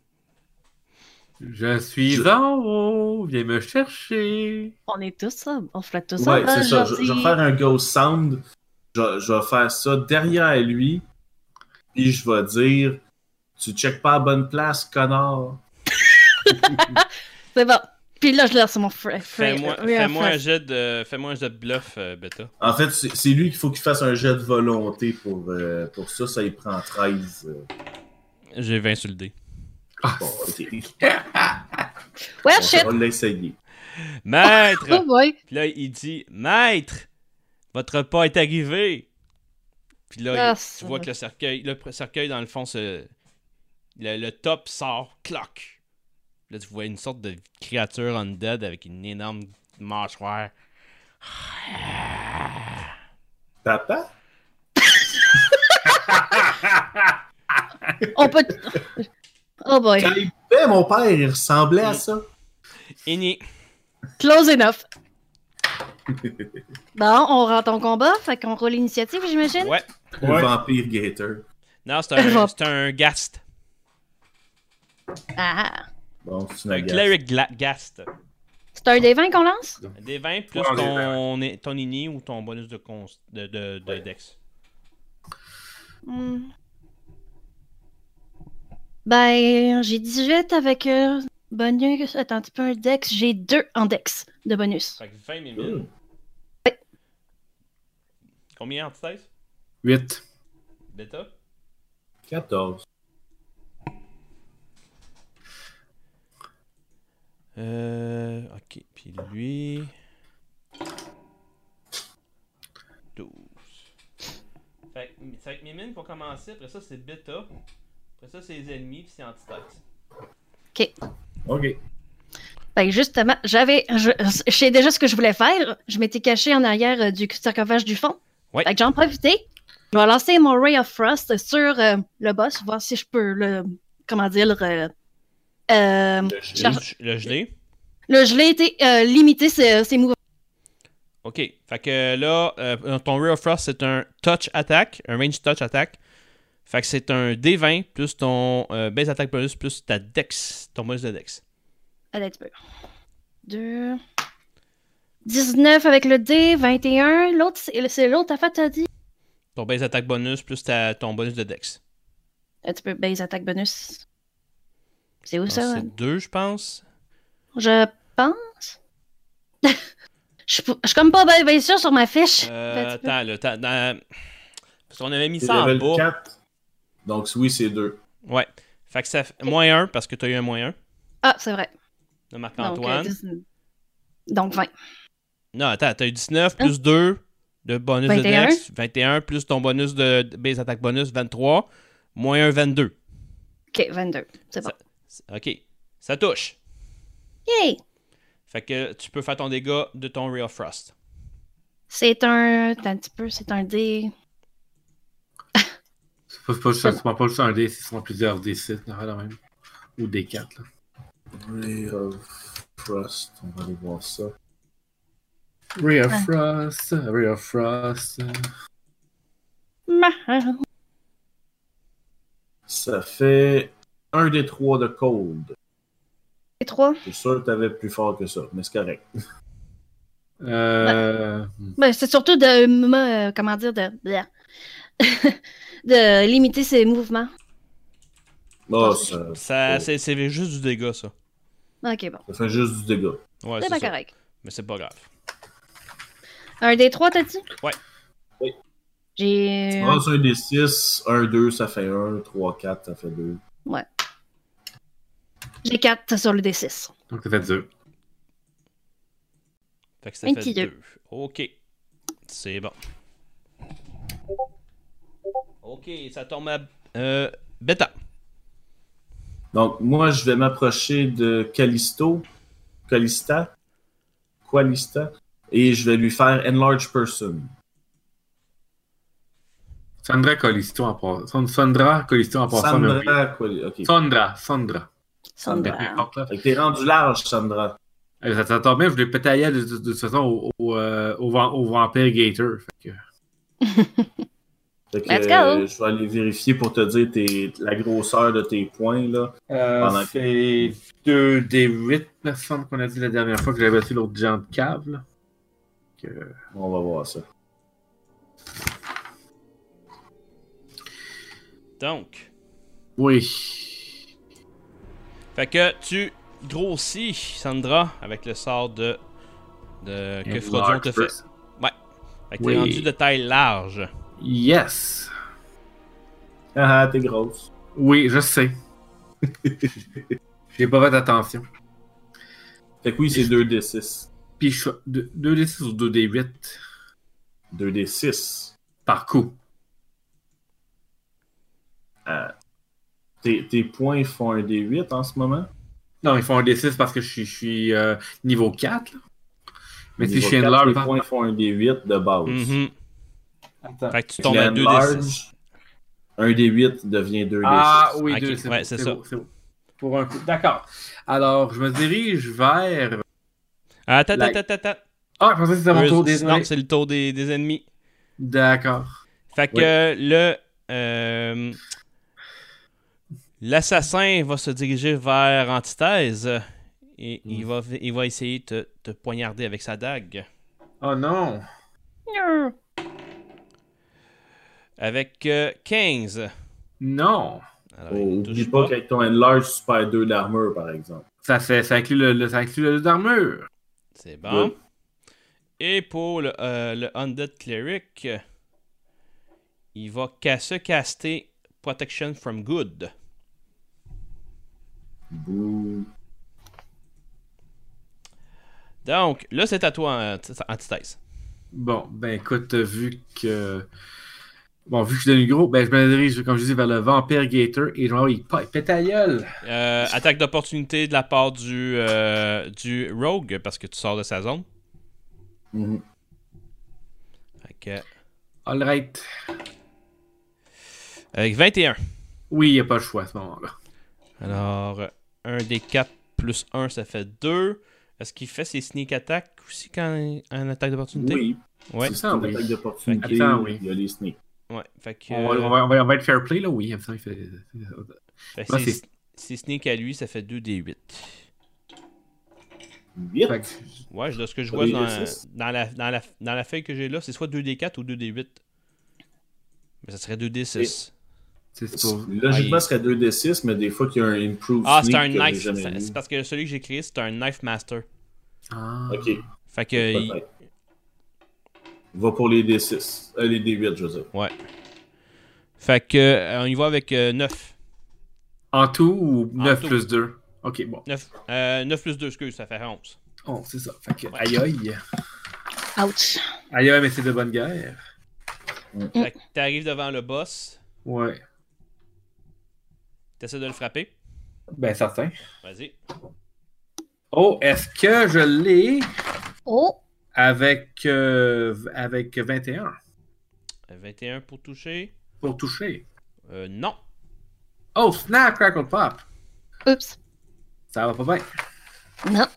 Je suis Je- en haut, viens me chercher. On est tous ça. On fait tout ça. Ouais, hein, c'est ça. Je, Jordi? je vais faire un Ghost Sound. Je, je vais faire ça derrière lui. Puis je vais dire... Tu checkes pas à la bonne place, connard. C'est bon. Puis là, je laisse sur mon frère. Fais-moi, fais-moi, un jet de, fais-moi un jet de bluff, euh, Beta. En fait, c'est, c'est lui qu'il faut qu'il fasse un jet de volonté pour, euh, pour ça. Ça, il prend treize. euh. J'ai vingt sur le dé. Bon, ok. Ouais, On shit. va l'essayer. Maître! Oh boy. Puis là, il dit, Maître, votre repas est arrivé. Puis là, Ah, il- ça tu vois va. que le cercueil, le pr- cercueil, dans le fond, se- le, le top sort, cloc. Là, tu vois une sorte de créature undead avec une énorme mâchoire. Papa? On peut. Oh boy. Quand il fait, mon père, il ressemblait à ça. Inni. Close enough. Bon, on rentre en combat. Fait qu'on roule l'initiative, j'imagine. Ouais. Le Ouais. vampire Gator. Non, c'est un, c'est un Gast. Ah. Bon, c'est une Un agace. Cleric gla- Gast. C'est un des vingt qu'on lance? Des vingt plus Ouais, des ton, ton Inni ou ton bonus de, cons- de, de, de Ouais. Dex. Hmm. Ben, j'ai dix-huit avec euh, bonus. Attends un petit peu, un dex. J'ai deux en dex de bonus. Fait que vingt mille. Hmm. Combien en tête? huit. Beta? quatorze. Euh. Ok. Puis lui. douze. Fait que c'est avec mes mines pour commencer. Après ça, c'est bêta. Après ça, c'est les ennemis. Puis c'est antithèse. Ok. Ben, justement, j'avais. Je, je sais déjà ce que je voulais faire. Je m'étais caché en arrière euh, du sarcophage du fond. Ouais. Fait que j'en profitais. Je vais lancer mon Ray of Frost sur euh, le boss, voir si je peux le. Comment dire? Euh, euh, Le gelé. cher- Le gelé. le gelé était euh, limité, ses, ses mouvements. Ok. Fait que là, euh, ton Ray of Frost, c'est un touch attack. Un range touch attack. Fait que c'est un D vingt plus ton euh, base attack bonus plus ta dex. Ton bonus de dex. Allez, un petit peu. deux. dix-neuf avec le D, vingt et un. L'autre, c'est c'est l'autre, t'as fait, t'as dit? Ton base attack bonus plus ta, ton bonus de dex. Un petit peu, base attack bonus. C'est où Alors, ça? c'est deux, je pense. Je pense. Je suis pas- je suis comme pas bien bien sûr sur ma fiche. Euh, Un petit peu. attends, là. t'as- dans- Parce qu'on avait mis C'est ça en level bas. quatre. Donc, oui, c'est deux. Ouais. Fait que ça fait moins un parce que t'as eu un moins un Ah, c'est vrai. de Donc, Marc-Antoine. euh, dix- Donc vingt. Non, attends, t'as eu dix-neuf plus deux de bonus vingt et un. de dex. vingt et un plus ton bonus de de base attack bonus, vingt-trois. Moins un, vingt-deux. Ok, vingt-deux. C'est bon. Ok. Ça touche. Yay! Fait que tu peux faire ton dégât de ton Ray of Frost. C'est un. Attends un petit peu, c'est un D. C'est pas, c'est pas, juste- c'est pas, pas juste un D, c'est souvent plusieurs D six, là, même. Ou D quatre, là. Ray of Frost. On va aller voir ça. Ray of Ah. Frost, Ray of Frost. Ça fait un des trois de cold. Et trois. Je suis sûr que t'avais plus fort que ça, mais c'est correct. Euh. Ben, c'est surtout de. me- Comment dire? De. Blah. de limiter ses mouvements. Oh, ça, Ça, oh, c'est, c'est juste du dégât, ça. Ok, bon. ça fait juste du dégât. Ouais, C'est c'est pas ça. correct. Mais c'est pas grave. Un des trois, t'as dit? Ouais. Oui. J'ai. Tu lances un des six, un, deux, ça fait un, trois, quatre, ça fait deux. Ouais. J'ai quatre sur le D six. Donc ça fait deux. Fait que ça fait vingt-deux. deux. Ok. C'est bon. Ok, ça tombe à euh, bêta. Donc, moi, je vais m'approcher de Callisto, Callista, Qualista, et je vais lui faire Enlarge Person. Sandra Callisto en passant. Sandra Callisto en passant. Sandra, Quali... ok. Sandra, Sandra. Sandra. Fait que t'es rendu large, Sandra. Euh, Ça, ça tombe bien, je voulais péter à gueule de, de, de toute façon au, au, euh, au, van- au Vampire Gator. Fait que... Fait que, Let's go. euh, je vais aller vérifier pour te dire tes, la grosseur de tes points, là. Euh, Pendant que- c'est deux D huit, me semble qu'on a dit la dernière fois que j'avais battu l'autre géant de cave. Là. Que... On va voir ça. Donc, Oui. fait que tu grossis, Sandra, avec le sort de, de que Frodion te fait. Fait que t'es Oui. rendu de taille large. Yes. Ah, ah, t'es grosse. Oui, je sais. J'ai pas fait attention. Fait que oui, c'est deux D six. Puis je suis deux D six ou deux D huit deux D six. par coup. Euh, tes, tes points font un D huit en ce moment? Non, ils font un D six parce que je suis, je suis euh, niveau quatre. Là. Mais si Niveau je suis quatre, large. tes points font un D huit de base. Mhm. Attends. Fait que tu Fait que tombes à deux D six. un D huit devient deux D six. Ah oui, Ok, deux, c'est ouais, beau, c'est c'est ça. beau, c'est beau. Pour un coup. D'accord. Alors, je me dirige vers. Attends, La- attends, attends, attends. Ah, je pensais que c'était mon Eux- tour, désolé. Non, c'est le tour des, des ennemis. D'accord. Fait que Oui. euh, le. euh, L'assassin va se diriger vers Antithèse et Mm. il, va, il va essayer de te, te poignarder avec sa dague. Oh non. Nyeh. Avec euh, quinze. Non. Alors, Oh, il oublie touche pas pas. qu'avec ton Enlarge, tu perds deux d'armure, par exemple. Ça, fait, ça inclut le, le- ça inclut le d'armure. C'est bon. Good. Et pour le, euh, le Undead Cleric, il va ca- se caster Protection from Good. Bouh. Donc, là, c'est à toi, Anti- Antithèse. Bon, ben écoute, vu que. Bon, vu que je suis devenu gros, ben je me dirige, comme je disais, vers le Vampire Gator et je vais il, il pète à gueule. Euh, attaque d'opportunité de la part du, euh, du Rogue, parce que tu sors de sa zone. Mhm. Fait que, Alright. avec vingt et un. Oui, il n'y a pas le choix à ce moment-là. Alors, un des quatre plus un, ça fait deux. Est-ce qu'il fait ses sneak attack aussi quand en attaque d'opportunité? Oui. Ouais. C'est ça, une oui. attaque d'opportunité. Attends, oui. Il y a les sneaks. Ouais. Fait que. On, va, on, va, on va- on va être fair play, là, oui. Ça, il fait... fait que Ouais, ses, c'est- ses sneak à lui, ça fait deux des huit. huit. Fait que- Ouais, de ce que je Pas vois des dans, D six? dans, la, dans, la, dans la feuille que j'ai là, c'est soit deux D quatre ou deux D huit. Mais ça serait deux D six. C'est c'est pour... Logiquement, Ah, ce serait deux D six, mais des fois qu'il y a un improve Ah, c'est sneak un que j'ai knife. jamais C'est vu. c'est parce que celui que j'ai créé, c'est un knife master. Ah. Ok, Fait que. il- peut-être. Va pour les D six. Euh, les D huit, je veux dire. Ouais. Fait que. euh, on y va avec euh, neuf. En tout ou neuf tout. plus deux? Ok, bon. neuf, euh, neuf plus deux, excuse, ça fait onze. Oh, c'est ça. Fait que, aïe aïe. Ouch. Aïe aïe, mais c'est de bonne guerre. Fait que t'arrives devant le boss, Ouais. t'essaies de le frapper. Ben, certain. Vas-y. Oh, est-ce que je l'ai Oh. avec, euh, avec vingt et un vingt et un pour toucher. pour toucher? Euh, non. Oh, snap, crackle, pop. Oups. Ça va pas bien. Non.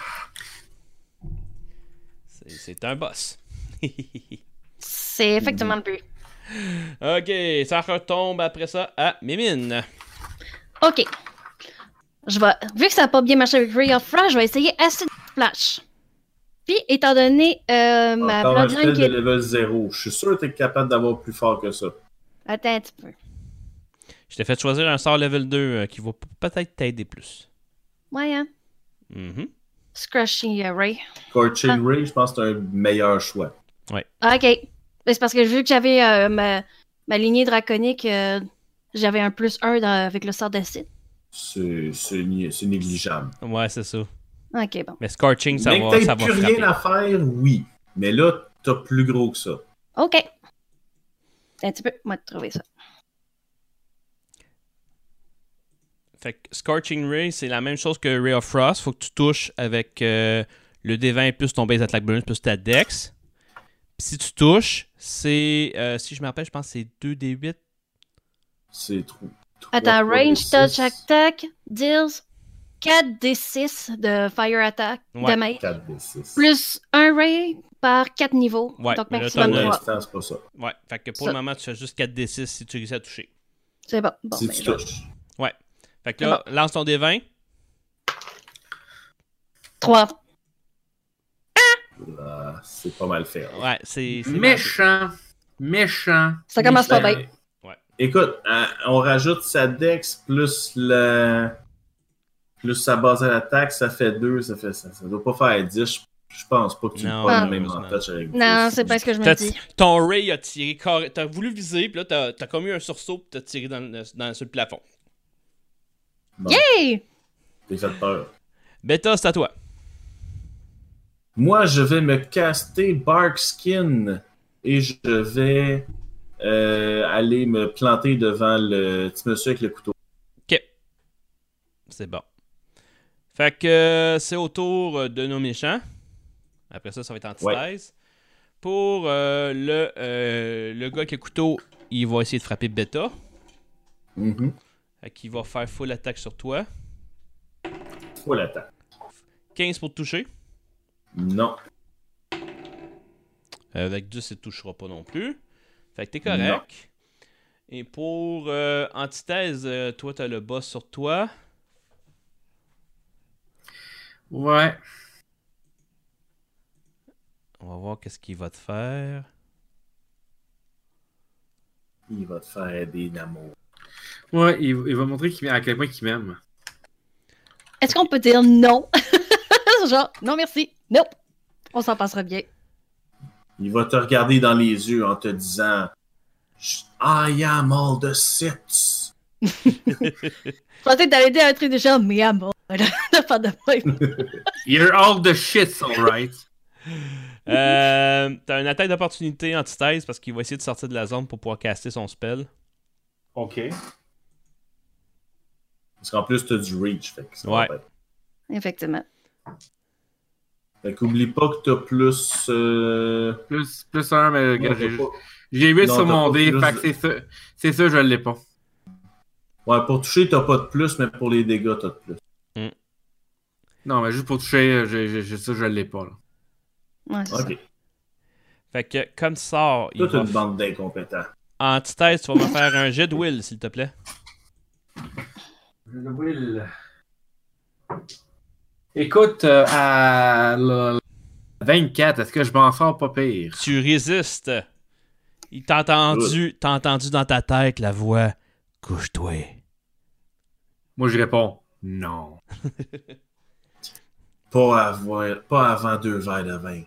C'est, c'est un boss. C'est effectivement le but. Ok, ça retombe après ça à Mimine. Ok. Je vais. Vu que ça n'a pas bien marché avec Ray of Frost, je vais essayer Acid Splash. Puis, étant donné euh, ma Encore un bloodline spell qui de est. level zéro. Je suis sûr que tu es capable d'avoir plus fort que ça. Attends un petit peu. Je t'ai fait choisir un sort level deux euh, qui va p- peut-être t'aider plus. Ouais, hein. Mhm. Scratchy uh, Ray. Scorching Ah. Ray, je pense que c'est un meilleur choix. Ah, ok. Ben, c'est parce que vu que j'avais euh, ma, ma lignée draconique, euh, j'avais un plus un dans- avec le sort d'acide. C'est c'est ni- c'est négligeable. Ouais, c'est ça. Ok, bon. Mais Scorching, ça Mais va, que t'aies ça va plus frapper. rien à faire, oui. Mais là, t'as plus gros que ça. Ok. Un petit peu. Moi, de trouver ça. Fait que Scorching Ray, c'est la même chose que Ray of Frost. Faut que tu touches avec euh, le D vingt plus ton base attack bonus plus ta dex. Puis si tu touches, c'est... Euh, si je me rappelle, je pense que c'est deux D huit. C'est trop. Attends, range touch attack deals quatre D six de fire attack Ouais. damage. quatre D six. Plus un ray par quatre niveaux. Ouais, Donc mais là, maximum Pour t'en as- trois. l'instant, c'est pas ça. Ouais, fait que pour Ça. le moment, tu fais juste quatre D six si tu réussis à toucher. C'est bon. bon si ben, tu je- touches. Fait que là, lance ton D vingt. Trois. Là, c'est pas mal fait. Ouais, c'est... c'est Méchant. Méchant. Ça commence pas Ben, bien. Écoute, hein, on rajoute sa dex plus la plus sa base à l'attaque, ça fait deux, ça fait ça. Ça doit pas faire dix. Je, je pense pas que tu Non, le prends non, le même en malheureusement. touch avec Non, dix. c'est pas ce que je me T'as- dis. Ton Ray a tiré carré... T'as voulu viser, puis là, t'as, t'as comme eu un sursaut, puis t'as tiré dans le, dans, sur le plafond. Bon, Hey! t'es fait peur. Beta, c'est à toi. Moi, je vais me caster Bark Skin et je vais euh, aller me planter devant le petit monsieur avec le couteau. OK. C'est bon. Fait que euh, c'est au tour de nos méchants. Après ça, ça va être antithèse. Pour euh, le, euh, le gars avec le couteau, il va essayer de frapper Beta. Mhm. Fait qu'il va faire full attaque sur toi. Faut l'attaque. quinze pour te toucher. Non. Euh, avec dix, il ne touchera pas non plus. Fait que t'es correct. Et pour euh, antithèse, euh, toi, t'as le boss sur toi. Ouais. On va voir qu'est-ce qu'il va te faire. Il va te faire des amours. Ouais, il, il va montrer qu'il, à quel point il m'aime. Est-ce qu'on peut dire non? Genre, non merci. Nope. On s'en passera bien. Il va te regarder dans les yeux en te disant I am all the Siths. Je pensais que t'allais dire un truc de genre, mais à mort. De pas de même. You're all the shits, alright. Euh, t'as une attaque d'opportunité antithèse parce qu'il va essayer de sortir de la zone pour pouvoir caster son spell. Ok. Parce qu'en plus, t'as du reach. Fait que ça Ouais. va bien. Effectivement. Fait qu'oublie pas que t'as plus. Euh... Plus, plus un, mais non, regarde, t'as j'ai, pas- j'ai huit Non, sur t'as mon pas dé, plus fait de- que c'est ça. C'est ça, je l'ai pas. Ouais, pour toucher, t'as pas de plus, mais pour les dégâts, t'as de plus. Non, mais juste pour toucher, j'ai, j'ai, j'ai- ça, je l'ai pas, là. Ouais, c'est ça. Ok. Fait que comme sort, il Toute va une f- bande d'incompétents. antithèse, tu vas me faire un jet de will, s'il te plaît. Le Will. Écoute, euh, à la vingt-quatre, est-ce que je m'en sors pas pire? Tu résistes. Il t'a entendu, t'as entendu dans ta tête la voix. Couche-toi. Moi, je réponds non. Pas, avoir... pas avant deux verres de vin.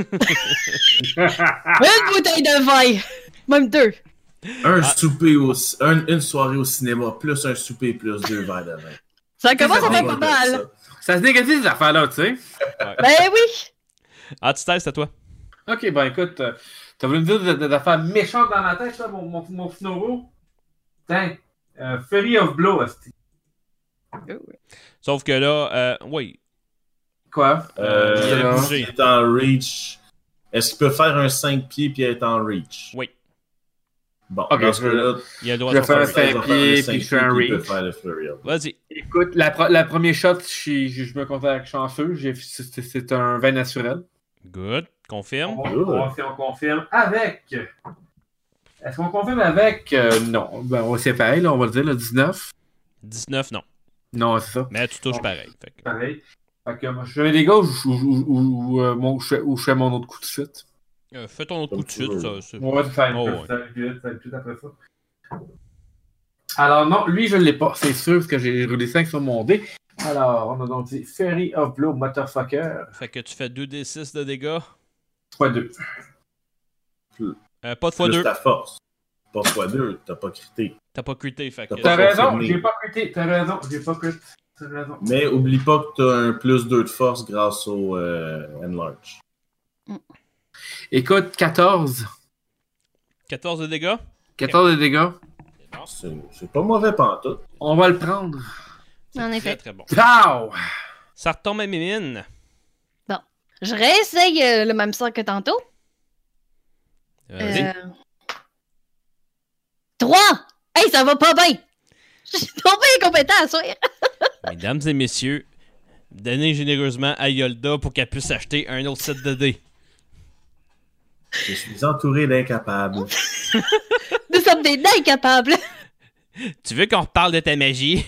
Une bouteille de vin! Même deux. Un Ah. souper au... un- une soirée au cinéma, plus un souper, plus deux verres de vin. Ça commence à On faire va pas faire mal. Ça se négative, ces affaires-là, tu sais. Ben oui! Antithèse, c'est à toi. Ok, ben écoute, euh, t'as voulu me dire de- de- d'affaires méchantes dans ma tête, là, mon, mon, mon Finoro? Tiens, euh, Fury of Blow, asti. Sauf que là, euh, oui. Quoi? Euh, il a là. bougé. il est en reach. Est-ce qu'il peut faire un cinq pieds puis être en reach? Oui. Bon, Ok, dans ce je- cas-là, Il a le droit Je de vais faire un faire il va cinq faire le pieds, cinq puis je fais un pieds, puis il peut reach. faire le Flurry of Blows. Vas-y. Écoute, la, pro- la première shot, je, je, je me considère chanceux. J'ai- C'est c'est- c'est un vin naturel. Good. Confirme. On, on, on confirme avec. Est-ce qu'on confirme avec. euh, non. Ben, on c'est pareil, là, on va le dire, le dix-neuf. dix-neuf, non. Non, c'est ça. Mais tu touches Bon. pareil. Fait que- Pareil. Fait que moi, je fais des gars où, où, où, où, euh, mon- où je fais- où je fais mon autre coup de suite. Euh, fais ton autre Comme coup de tu suite. veux. Ça, c'est- On va faire Oh, une ouais. ça va vite, ça va vite après ça. Alors non, lui je l'ai pas, c'est sûr, parce que j'ai roulé cinq sur mon dé. Alors, on a donc dit Fury of Blow, Motherfucker, Fait que tu fais deux D six de dégâts. fois deux. Euh, pas de fois Plus deux. ta force. Pas fois deux, t'as pas crité. T'as pas crité. Fait que. T'as T'as pas raison, confirmé. j'ai pas cruté, t'as raison, j'ai pas cruté. T'as raison. Mais oublie pas que t'as un plus deux de force grâce au euh, Enlarge. Écoute, quatorze. quatorze de dégâts. quatorze de dégâts. C'est c'est pas mauvais pantoute. On va le prendre. C'est En très, effet. très bon. Pow! Ça retombe à Mimine. Bon. Je réessaye euh, le même sort que tantôt. Vas-y. Euh... Trois! Hey, ça va pas bien! Je suis tombé incompétent à soir. Mesdames et messieurs, donnez généreusement à Yolda pour qu'elle puisse acheter un autre set de dés. Je suis entouré d'incapables. Nous sommes des nains incapables. Tu veux qu'on reparle de ta magie?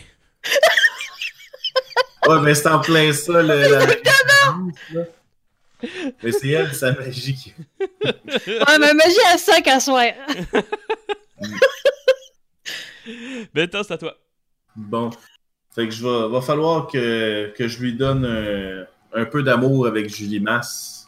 Ouais, mais c'est en plein ça, le, la là. Mais c'est elle, sa magie. qui- Ouais, ma magie à sac à soir. Beta, c'est à toi. Bon. Fait que je vais, va falloir que, que je lui donne un, un peu d'amour avec Julie Masse.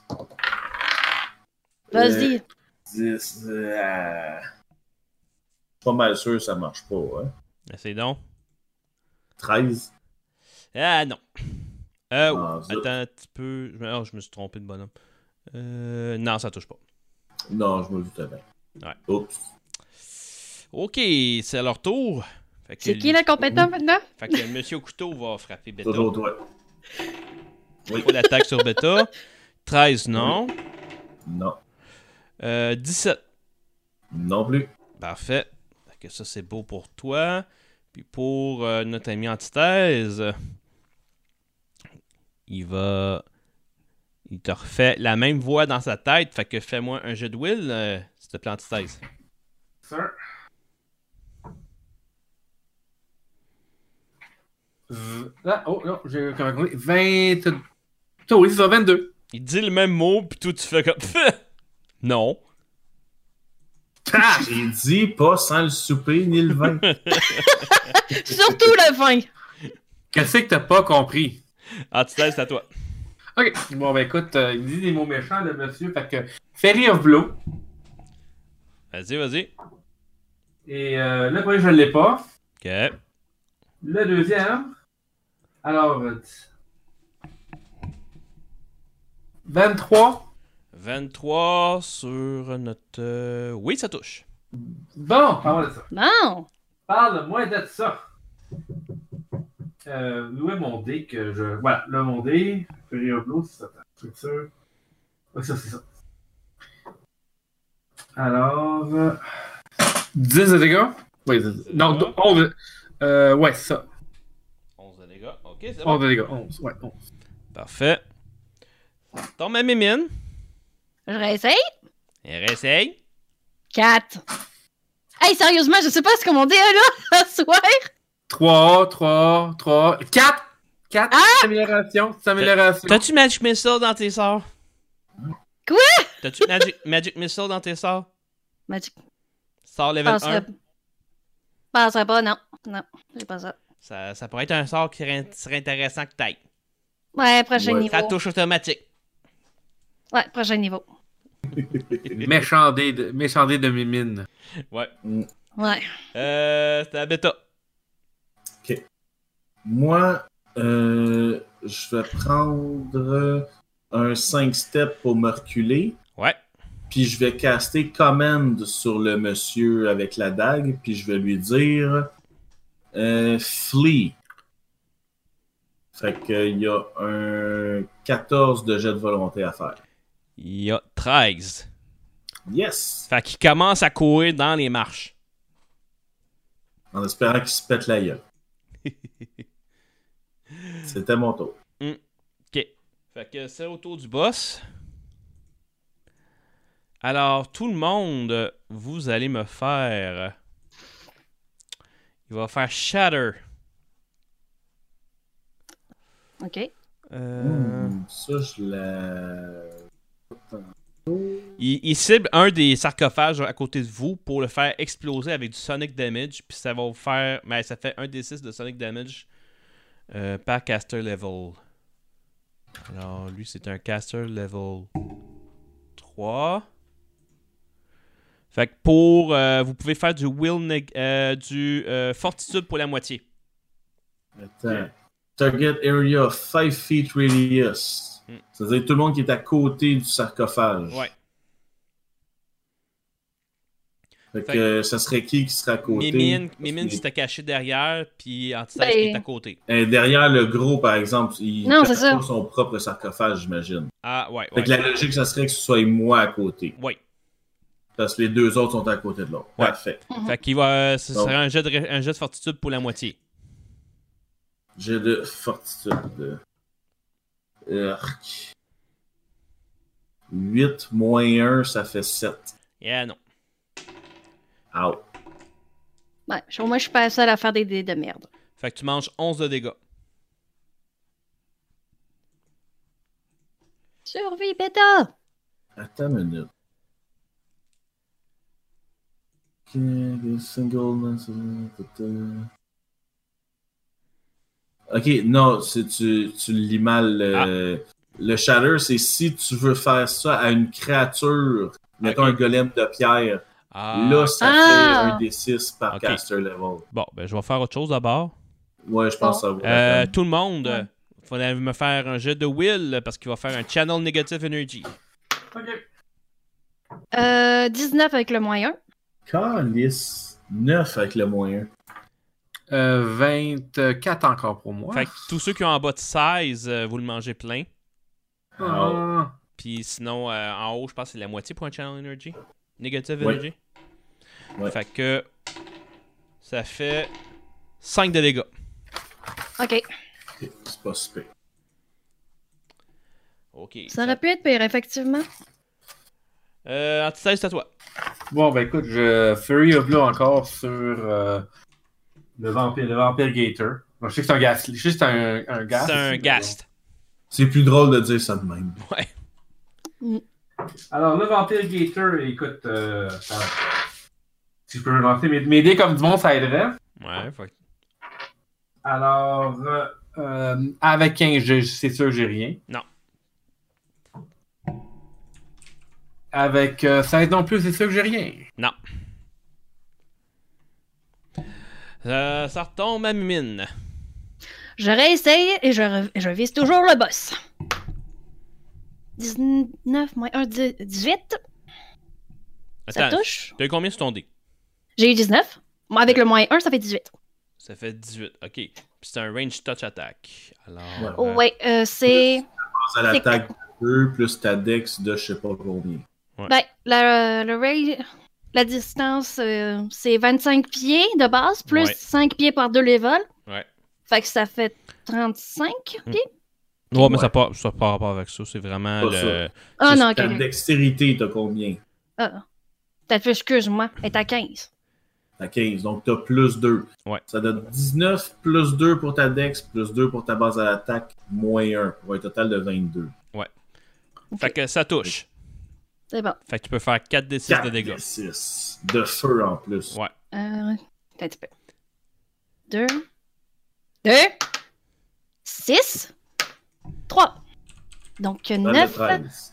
Vas-y. Euh, dix, euh, je suis pas mal sûr que ça marche pas. Hein. C'est donc. treize. Ah non. Euh, Ah, zut. attends un petit peu. Je me, oh, je me suis trompé de bonhomme. Euh, non, ça touche pas. Non, je me doutais bien. Ouais. Oups. Ok, c'est à leur tour. Fait que C'est le- qui le compétent maintenant? Fait que Monsieur Couteau va frapper Beta. Toujours toi. Oui. Pour l'attaque sur Beta. treize, non. Non. Euh, dix-sept. Non plus. Parfait. Fait que ça, c'est beau pour toi. Puis pour euh, notre ami Antithèse, il va... Il te refait la même voix dans sa tête. Fait que fais-moi un jeu de will, euh, s'il te plaît, Antithèse. Sir. V- Ah, oh, non, j'ai comment compté? vingt... Oh, oui, c'est ça, vingt-deux. Il dit le même mot, puis toi, tu fais comme... non. Ah! J'ai dit pas sans le souper ni le vin. Surtout le vin. Qu'est-ce que t'as pas compris? Antithèse, c'est à toi. Ok, bon, ben écoute, euh, il dit des mots méchants, le monsieur, fait que Ferry of Blow. Vas-y, vas-y. Et euh, le premier, je l'ai pas. Ok. Le deuxième, alors, euh, vingt-trois. vingt-trois sur notre... euh, Oui, ça touche. Bon, parle de ça. Bon. Parle-moi de ça. Euh, où est mon dé que je... Voilà, là, mon dé. Ferry of Blow, c'est ça. Structure. Oui, ça, c'est ça. Alors... euh, dix de dégâts? Oui, non, onze. Euh, ouais, c'est ça. onze de dégâts. Ok, c'est onze bon. de dégâts. onze, ouais, onze. Parfait. Tombe à Mimine. Je réessaye. Et réessaye. Quatre. Hey, sérieusement, je sais pas ce que mon dé est là, ce soir. trois, trois, trois, quatre! quatre! Ah! Amélioration, c'est amélioration. T'as-tu Magic Missile dans tes sorts? Quoi? T'as-tu Magic, Magic Missile dans tes sorts? Magic. Sort level Penserais... un. Penserais pas, non. Non, j'ai pas ça. Ça, ça pourrait être un sort qui serait serait intéressant que t'ailles. Ouais, prochain Ouais. niveau. Ça touche automatique. Ouais, prochain niveau. Méchant dé de, méchant dé de Mimine. Ouais. Ouais. Euh, c'est la bêta. Moi, euh, je vais prendre un cinq steps pour me reculer. Ouais. Puis je vais caster command sur le monsieur avec la dague. Puis je vais lui dire euh, flee. Fait qu'il y a un quatorze de jet de volonté à faire. Il y a treize. Yes! Fait qu'il commence à courir dans les marches. En espérant qu'il se pète la gueule. C'était mon tour. Ok. Fait que c'est au tour du boss. Alors, tout le monde, vous allez me faire... Il va faire Shatter. OK. Euh... Hmm, ça, je la... Il, il cible un des sarcophages à côté de vous pour le faire exploser avec du Sonic Damage. Puis ça va vous faire... Mais ça fait un d six de Sonic Damage euh, par caster level. Alors, lui, c'est un caster level trois. Fait que pour... euh, vous pouvez faire du will neg- euh, du euh, fortitude pour la moitié. Attends. Target area five feet radius. Hmm. C'est-à-dire tout le monde qui est à côté du sarcophage. Ouais. Fait Fait que euh, ça serait qui qui serait à côté? Mimine, Parce Mimine que- s'était caché derrière, puis Antithèse Ben- qui est à côté. Euh, derrière le gros, par exemple, il Non, n'a c'est ça. pas son propre sarcophage, j'imagine. Ah, ouais, Fait ouais. que la logique, ça serait que ce soit moi à côté. Ouais. Parce que les deux autres sont à côté de l'autre. Ouais. Parfait. Mhm. Fait qu'il va. Ce Donc. serait un jet, de, ré- un jet de fortitude pour la moitié. J'ai de fortitude. Urk. huit moins un, ça fait sept. Yeah, non. Out. Ouais, je- moi, je suis pas seule à faire des dés de merde. Fait que tu manges onze de dégâts. Survie, bêta! Attends une minute. Ok, single. Ok, non, c'est tu, tu lis mal. euh, Le shatter, c'est si tu veux faire ça à une créature, mettons Ok. un golem de pierre, Ah. là, ça Ah. fait un D six par Ok. caster level. Bon, ben, je vais faire autre chose d'abord. Ouais, je pense que ça vaut la Euh, peine. tout le monde, Ouais. euh, faudrait me faire un jet de will parce qu'il va faire un channel negative energy. Euh, dix-neuf avec le moyen. Calice. neuf avec le moyen. Euh, vingt-quatre encore pour moi. Fait que tous ceux qui ont en bas de seize, euh, vous le mangez plein. Ah. Puis sinon, euh, en haut, je pense que c'est la moitié pour un channel energy. Negative Ouais. energy. Ouais. Fait que ça fait cinq de dégâts. Ok. Ok, c'est pas super. Ok. Ça aurait pu être pire, effectivement. Euh, Antithèse, c'est à toi. Bon, ben écoute, je Fury of Blow encore sur euh, le vampire, le vampire Gator. Bon, je sais que c'est un gas. Je sais que c'est un, un gas. C'est un mais ghast. C'est plus drôle de dire ça de même. Ouais. bon. Alors, le vampire Gator, écoute, euh, attends. Si je peux lancer mes, mes dés comme du monde, ça aiderait. Ouais, fait que- Alors, euh, euh, avec quinze, j'ai- c'est sûr que j'ai rien. Non. Avec euh, seize non plus, c'est sûr que j'ai rien. Non. Euh, ça retombe à Mimine. Je réessaye et je, re- je vise toujours le boss. dix-neuf moins un, dix-huit. Ça Attends, touche. t'as eu combien sur ton dé? J'ai eu dix-neuf. Moi, avec le moins un, ça fait dix-huit. Ça fait dix-huit, ok. Puis c'est un range touch attack. Alors. Ouais. euh, Ouais, euh, c'est. Pense à l'attaque de deux plus ta dex de je sais pas combien. Ouais. Ben, la, le ray, la distance, euh, c'est vingt-cinq pieds de base, plus Ouais. cinq pieds par deux levels. Ouais. Fait que ça fait trente-cinq Hmm. pieds. Ouais, mais Ouais. ça n'a pas, ça a pas rapport avec ça. C'est vraiment Pas le. Ah Juste non, ok. ta ok. dextérité, t'as combien? Ah. T'as fait, excuse-moi, elle est à quinze. T'as quinze, donc t'as plus deux. Ouais. Ça donne dix-neuf, plus deux pour ta dex, plus deux pour ta base à l'attaque, moins un, pour un total de vingt-deux. Fait que ça touche. C'est bon. Fait que tu peux faire quatre d six quatre de dégâts. D six. De feu en plus. Ouais. Euh, un petit peu. Deux. Deux. Six. Trois. Donc, Total de neuf. treize.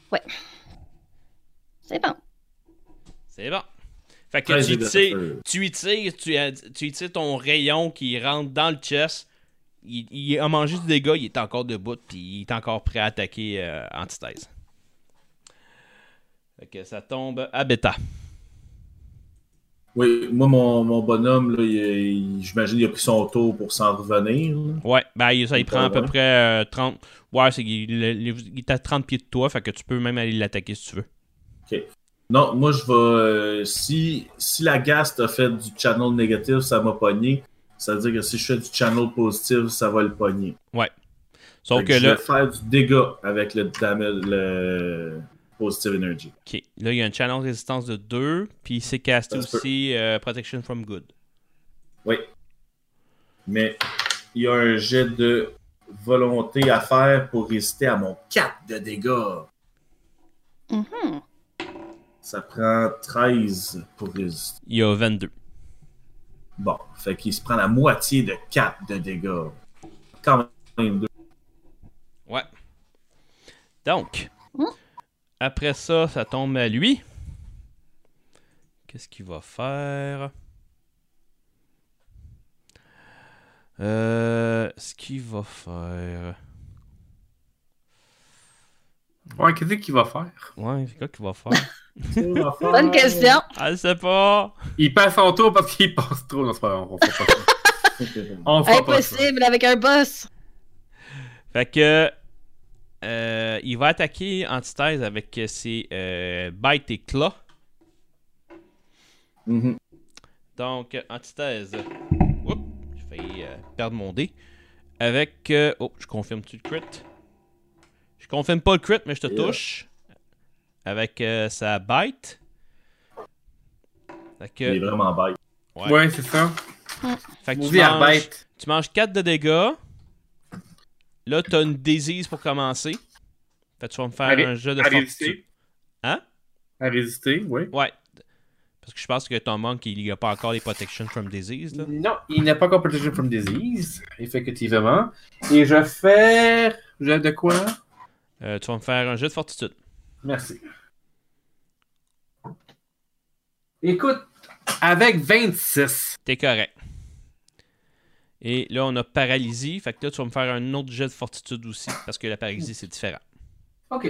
C'est bon. C'est bon. Fait que treize tu de tires, feu. tu y tires, tu, euh, tu y tires ton rayon qui rentre dans le chest. Il, il a mangé du dégât, il est encore debout, puis il est encore prêt à attaquer euh, Antithèse. Fait que ça tombe à bêta. Oui, moi, mon, mon bonhomme, là, il, il- j'imagine qu'il a pris son tour pour s'en revenir. là. Ouais, ben il- ça, il Pas prend à peu loin. près euh, trente. Ouais, c'est qu'il il, il est à trente pieds de toi, fait que tu peux même aller l'attaquer si tu veux. Non, moi, je vais. euh, si, si la Gast a fait du channel négatif, ça m'a pogné. Ça veut dire que si je fais du channel positif, ça va le pogner. Sauf Fait que je là, vais faire du dégât avec le damage, le positive energy. ok, là, il y a une challenge résistance de deux, puis il s'est casté Ça se peut. aussi euh, Protection from Good. Oui. Mais il y a un jet de volonté à faire pour résister à mon quatre de dégâts. Mhm. Ça prend treize pour résister. Il y a vingt-deux. Bon, fait qu'il se prend la moitié de quatre de dégâts. Quand même deux. Ouais. Donc, Mm. après ça, ça tombe à lui. Qu'est-ce qu'il va faire? Euh, ce qu'il va faire... Ouais, qu'est-ce qu'il va faire? Ouais, c'est quoi qu'il va faire? Bonne question. Ah, je sais pas. Il passe son tour parce qu'il passe trop. Non, c'est pas grave, on fera pas ça. On fera pas ça. Impossible avec un boss. Fait que. Euh, il va attaquer Antithèse avec ses euh, Bite et Claw. Mhm. Donc, Antithèse. Oups, j'ai failli euh, perdre mon dé. Avec. Euh, oh, je confirme-tu le crit? Je confirme pas le crit, mais je te Yeah. touche. Avec euh, sa Bite. Fait Il est que. vraiment bête. Ouais. Ouais, c'est ça. Fait que tu Maudit manges, bête. tu manges quatre de dégâts. Là, t'as une disease pour commencer. Fait que tu vas me faire À ré- un jeu de à fortitude. résister. Hein? À résister, oui. Ouais. Parce que je pense que ton monk, il n'y a pas encore les protection from disease. Là. Non, il n'a pas encore protection from disease, effectivement. Et je fais... Je de quoi? Euh, tu vas me faire un jeu de fortitude. Merci. Écoute, avec vingt-six. T'es correct. Et là, on a paralysie. Fait que là, tu vas me faire un autre jet de fortitude aussi. Parce que la paralysie, c'est différent. OK.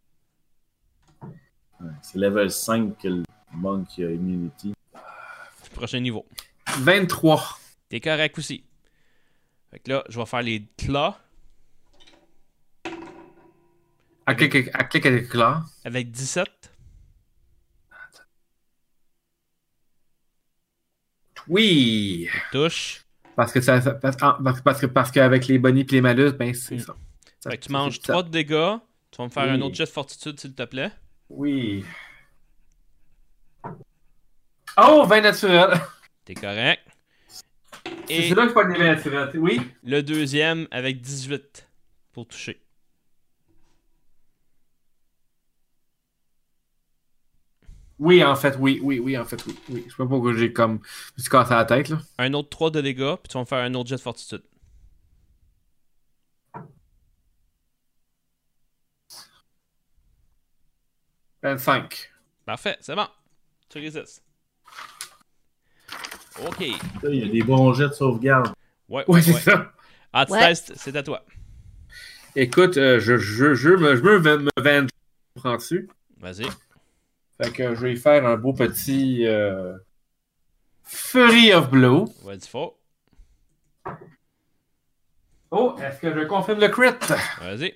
Ouais, c'est level cinq que le monk a immunity. Prochain niveau. vingt-trois. T'es correct aussi. Fait que là, je vais faire les claws À clic à clic avec là. avec dix-sept. Oui. Touche. Parce que ça, ça- parce, ah, parce, parce que parce qu'avec les bonnies et les malus, ben c'est Mm. ça. Ça- Fait que tu ça manges fait ça. trois de dégâts. Tu vas me faire un Oui. autre jet de fortitude, s'il te plaît. Oui. Oh, vingt naturel. T'es correct. C'est Et c'est là que je prends les vingt naturels. Oui. le deuxième avec dix-huit pour toucher. Oui, en fait, oui, oui, oui, en fait, oui. oui. Je sais pas pourquoi j'ai comme. Je me suis cassé la tête, là. Un autre trois de dégâts, puis tu vas me faire un autre jet de fortitude. vingt-cinq. Parfait, c'est bon. Tu résistes. Ok. Là, il y a des bons jets de sauvegarde. Ouais, Oui, ouais, c'est ouais. ça. Antithèse, c'est à toi. Écoute, euh, je, je, je, me, je me, me venge. Prends-tu? Vas-y. Fait que je vais faire un beau petit. Euh... Fury of Blow. Vas-y fort. Oh, est-ce que je confirme le crit? Vas-y.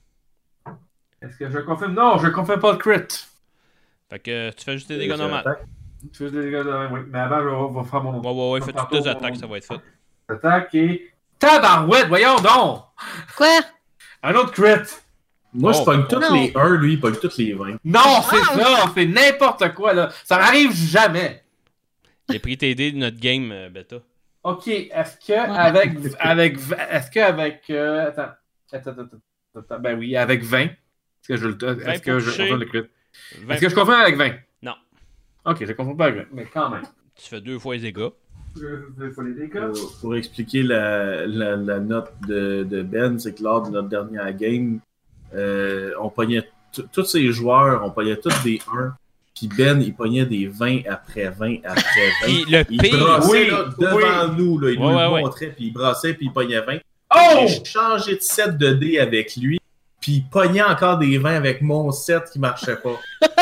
Est-ce que je confirme? Non, je confirme pas le crit. Fait que tu fais juste tes dégâts normaux. Tu veux des gars de... Oui, mais avant, je vais, vais faire mon. Ouais, ouais, ouais, mon fais tantôt, toutes tes mon- attaques, ça va être fait. Attaque et. Tabarouette, voyons donc! Quoi? Un autre crit! Moi, je Oh, pogne oh. tous Non. les un, lui, il pogne tous les vingt. Non, c'est Ah! ça! C'est n'importe quoi, là! Ça m'arrive jamais! J'ai pris tes dés de notre game euh, bêta. Ok, est-ce que avec. avec est-ce que avec. Euh, attends. Attends, attends, attends, attends. Ben oui, avec vingt. Est-ce que je le. vingt Est-ce que pour je toucher. confirme le crit? vingt Est-ce que je confirme avec vingt? Non. Ok, je confirme pas avec vingt, mais quand même. Tu fais deux fois les dégâts. Je fais les dégâts. Pour, pour expliquer la, la, la note de, de Ben, c'est que lors de notre dernière game, euh, on pognait t- tous ces joueurs, on pognait tous des un. Puis Ben, il pognait des vingt après vingt après vingt. Puis le Il pire. brassait Oui, là, devant oui. nous, là, il Ouais, nous ouais, le ouais. montrait, puis il brassait, puis il pognait vingt. Oh! J'ai changé de set de dés avec lui, puis il pognait encore des vingt avec mon set qui marchait pas.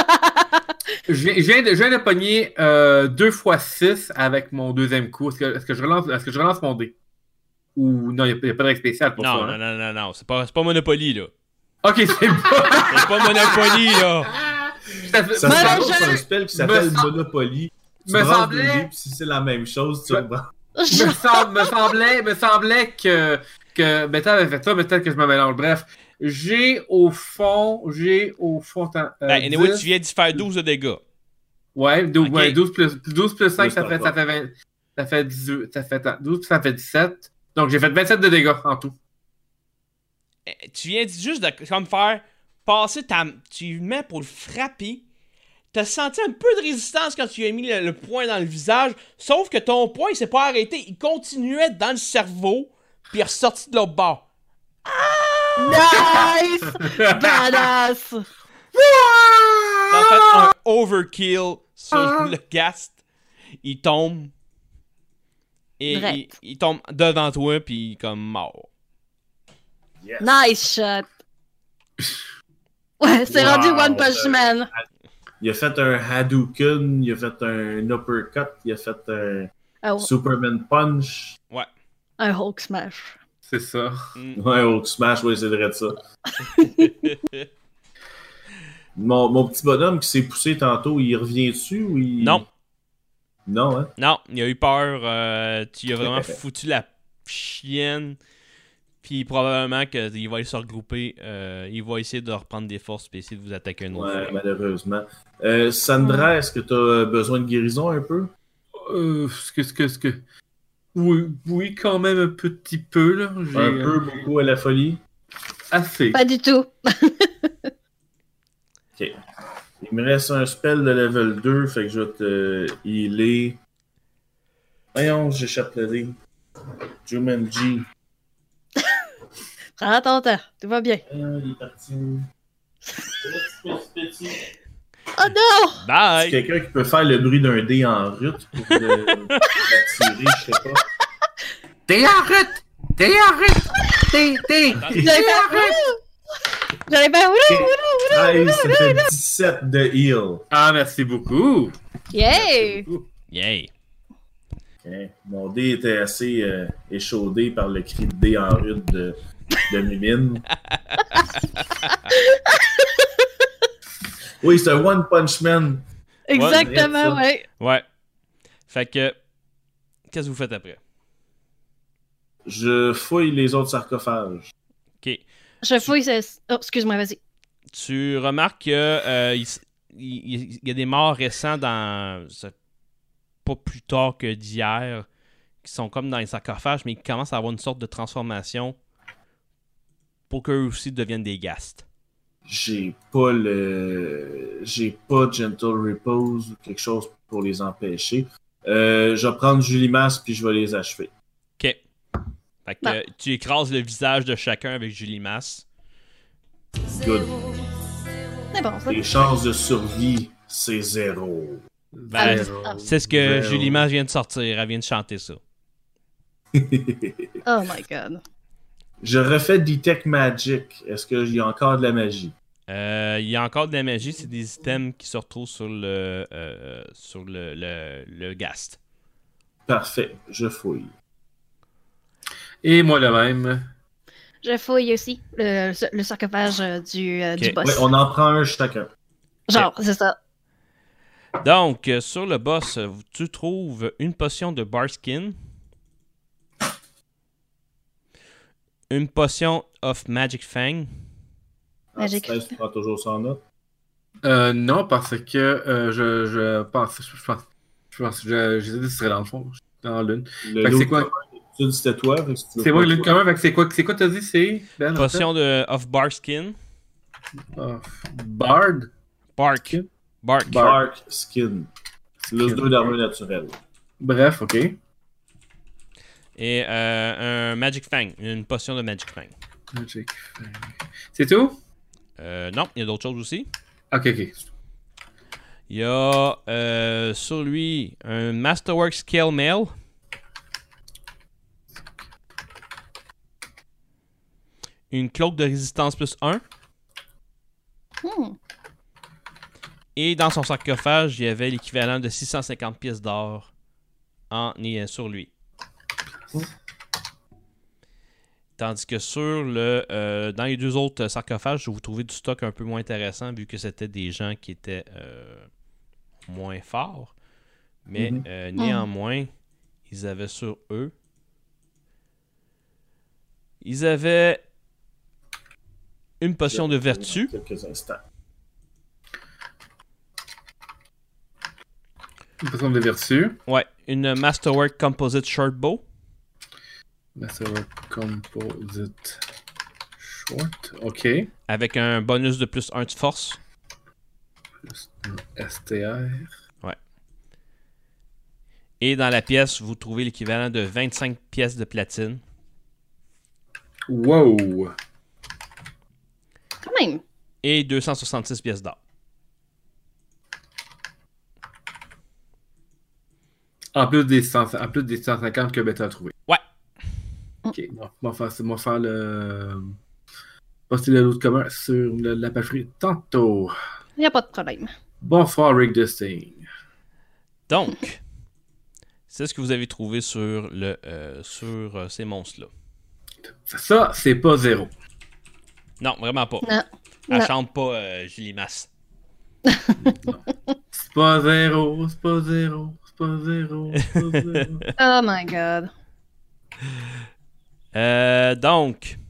Je viens, je viens de, je viens de pogner euh, deux fois six avec mon deuxième coup. Est-ce que, est-ce que, je, relance, est-ce que je relance mon dé? Ou non, il n'y a, a pas de règle spéciale pour Non, ça. non, hein? non, non, non, c'est pas, c'est pas Monopoly, là. Ok, c'est bon. C'est pas Monopoly, là. Ça fait- Ça Mais se non, passe je- un spell qui s'appelle me sem- Monopoly. Tu me brasses semblait- des dés, puis si c'est la même chose, tu Me- rebranches. me, sem- me semblait, me semblait que, que Beta avait fait ça, mais peut-être que je me mélange. Bref, j'ai au fond, j'ai au fond. Attends, euh, Ben, anyway, dix. tu viens d'y faire douze de dégâts. Ouais, douze, Ok. ouais, douze plus, douze plus cinq, douze ça par fait, pas. ça fait vingt. Ça fait dix-huit. Ça fait, attends, douze, ça fait dix-sept. Donc j'ai fait vingt-sept de dégâts en tout. Eh, Tu viens juste de comme faire passer ta. Tu le mets pour le frapper. T'as senti un peu de résistance quand tu lui as mis le, le poing dans le visage. Sauf que ton poing, il s'est pas arrêté. Il continuait dans le cerveau. Puis il est ressorti de l'autre bord. Nice! Badass! T'as fait un overkill sur le cast. Il tombe. Et il, Drette. il tombe devant toi. Puis il est comme mort. Yes. Nice shot! Ouais! C'est Wow. rendu One Punch Man. Il a fait un Hadouken, il a fait un Uppercut, il a fait un Oh, Superman Punch. Ouais. un Hulk Smash. C'est ça. Mm. Ouais, Hulk Smash, ouais, c'est vrai de ça. Mon, mon petit bonhomme qui s'est poussé tantôt, il revient dessus ou il... Non. Non, hein? Non, il a eu peur. Euh, tu as vraiment foutu la chienne. Puis probablement qu'il va aller se regrouper. Euh, il va essayer de reprendre des forces et essayer de vous attaquer un autre Ouais, fois. malheureusement. Euh, Sandra, est-ce que tu as besoin de guérison un peu? Euh, ce que, ce que, ce que... Oui, oui, quand même un petit peu, là. J'ai, Un euh, peu, beaucoup à la folie? Assez. Pas du tout. Ok. Il me reste un spell de level deux, fait que je vais te healer. Voyons, j'échappe le dé. Jumanji. Prends ton temps, tout va bien. Ah, il est parti. Petit, petit, petit. Oh non! C'est Bye! quelqu'un qui peut faire le bruit d'un dé en route pour le- l'attirer, je sais pas. T'es arrête! T'es arrête! T'es, t'es! J'allais faire... J'allais faire... treize, ça fait dix-sept de heal. Ah, merci beaucoup! Yay! Merci beaucoup. Yay! Ok. Mon dé était assez euh, échaudé par le cri de dé en route de, de Mimine. Oui, c'est un One Punch Man. Exactement, Ouais, ouais. Ouais. Fait que. Qu'est-ce que vous faites après? Je fouille les autres sarcophages. Ok. Je fouille ce... Oh, excuse-moi, vas-y. Tu remarques que euh, il, il- il y a des morts récents dans. c'est Pas plus tard que d'hier. Qui sont comme dans les sarcophages, mais qui commencent à avoir une sorte de transformation. Pour qu'eux aussi deviennent des ghasts. J'ai pas le. J'ai pas Gentle Repose ou quelque chose pour les empêcher. Euh, je vais prendre Julie Masse puis je vais les achever. Ok. Fait que Bon. euh, tu écrases le visage de chacun avec Julie Masse. Good. C'est bon, ça. Les chances de survie, c'est zéro. Ben, Zéro. c'est ce que Zéro. Julie Masse vient de sortir. Elle vient de chanter ça. Oh my god. Je refais Detect Magic. Est-ce qu'il y a encore de la magie? Euh, Il y a encore de la magie. C'est des items qui se retrouvent sur le, euh, sur le, le, le ghast. Parfait, je fouille. Et moi le même. Je fouille aussi le, le sarcophage euh, du, euh, du Ok. boss. Ouais, on en prend un chacun. Genre, c'est ça. Donc, euh, sur le boss, euh, tu trouves une potion de Barskin. Une potion of Magic Fang. Magic. Ah, tu prends toujours ça en note. Euh, non, parce que euh, je, je pense, je pense, je pense, je, j'ai dit que ce serait dans le fond, dans l'une. Le Fait que lot c'est quoi? commun, tu dis c'était toi. fait que si tu veux C'est pas moi toi- l'une commun, fait que c'est quoi, c'est quoi t'as dit, c'est? Ben, en Potion de, of Barskin. fait? Ah, Bard? Bark. Ok. Bark. Bark Skin. Plus Skin. deux d'armure naturelle. Bref, ok. Et euh, un Magic Fang. Une potion de Magic Fang. Magic Fang. C'est tout? Euh, non, il y a d'autres choses aussi. Ok, ok. Il y a euh, sur lui un Masterwork Scale Mail. Une cloque de résistance plus un. Hmm. Et dans son sarcophage, il y avait l'équivalent de six cent cinquante pièces d'or en et sur lui. Tandis que sur le euh, dans les deux autres sarcophages, vous trouvez du stock un peu moins intéressant vu que c'était des gens qui étaient euh, moins forts. Mais Mhm. euh, néanmoins, ils avaient sur eux. Ils avaient une potion de vertu. Quelques instants. Une potion de vertu. Ouais, une Masterwork Composite Shortbow. Masterwork Composite Short. Ok. Avec un bonus de plus un de force. Plus un S T R. Et dans la pièce, vous trouvez l'équivalent de vingt-cinq pièces de platine. Wow! Quand même. Et deux cent soixante-six pièces d'or. En plus des, cent, en plus des cent cinquante que Beta a trouvé. Ouais. Ok, bon, on va faire, on va faire le. poster le lot commun sur le- la page tantôt. Il n'y a pas de problème. Bonsoir, Rick Dusting. Donc, c'est ce que vous avez trouvé sur, le, euh, sur euh, ces monstres-là. Ça, c'est pas zéro. Non, vraiment pas. Non. Elle Non. chante pas euh, Julie Masse. C'est pas zéro, c'est pas zéro, c'est pas zéro, c'est pas zéro. Oh my god. Euh, donc,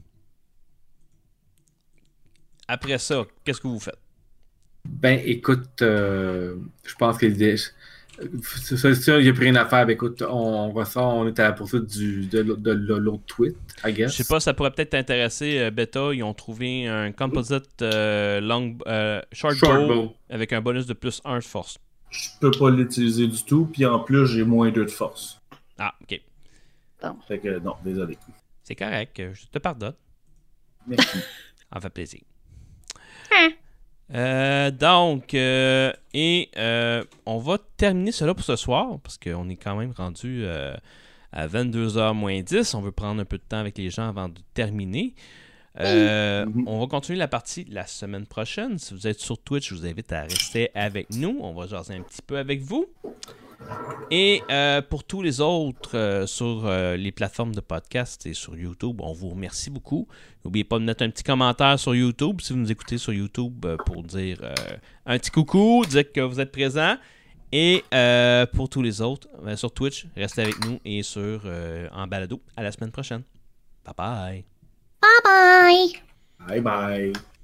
après ça, qu'est-ce que vous faites? Ben, écoute, euh, je pense que l'idée. C'est ça, ça, il n'y a plus rien à faire. Ben, écoute, on ressort, on est à la poursuite du, de, de, de l'autre tweet, I guess. Je sais pas, ça pourrait peut-être t'intéresser, euh, Beta. Ils ont trouvé un composite euh, long, euh, short, Short bow, bow. avec un bonus de plus un de force. Je peux pas l'utiliser du tout, puis en plus, j'ai moins deux de force. Ah, ok. Fait que non, désolé. C'est correct, je te pardonne. Merci. Ça fait plaisir. Euh, donc, euh, et euh, on va terminer cela pour ce soir, parce qu'on est quand même rendu euh, à vingt-deux heures moins dix. On veut prendre un peu de temps avec les gens avant de terminer. Euh, Mhm. On va continuer la partie la semaine prochaine. Si vous êtes sur Twitch, je vous invite à rester avec nous. On va jaser un petit peu avec vous. Et euh, pour tous les autres euh, sur euh, les plateformes de podcast et sur YouTube, on vous remercie beaucoup. N'oubliez pas de mettre un petit commentaire sur YouTube si vous nous écoutez sur YouTube euh, pour dire euh, un petit coucou, dire que vous êtes présent. Et euh, pour tous les autres, euh, sur Twitch, restez avec nous et sur euh, en balado. À la semaine prochaine. Bye bye. Bye bye! Bye bye.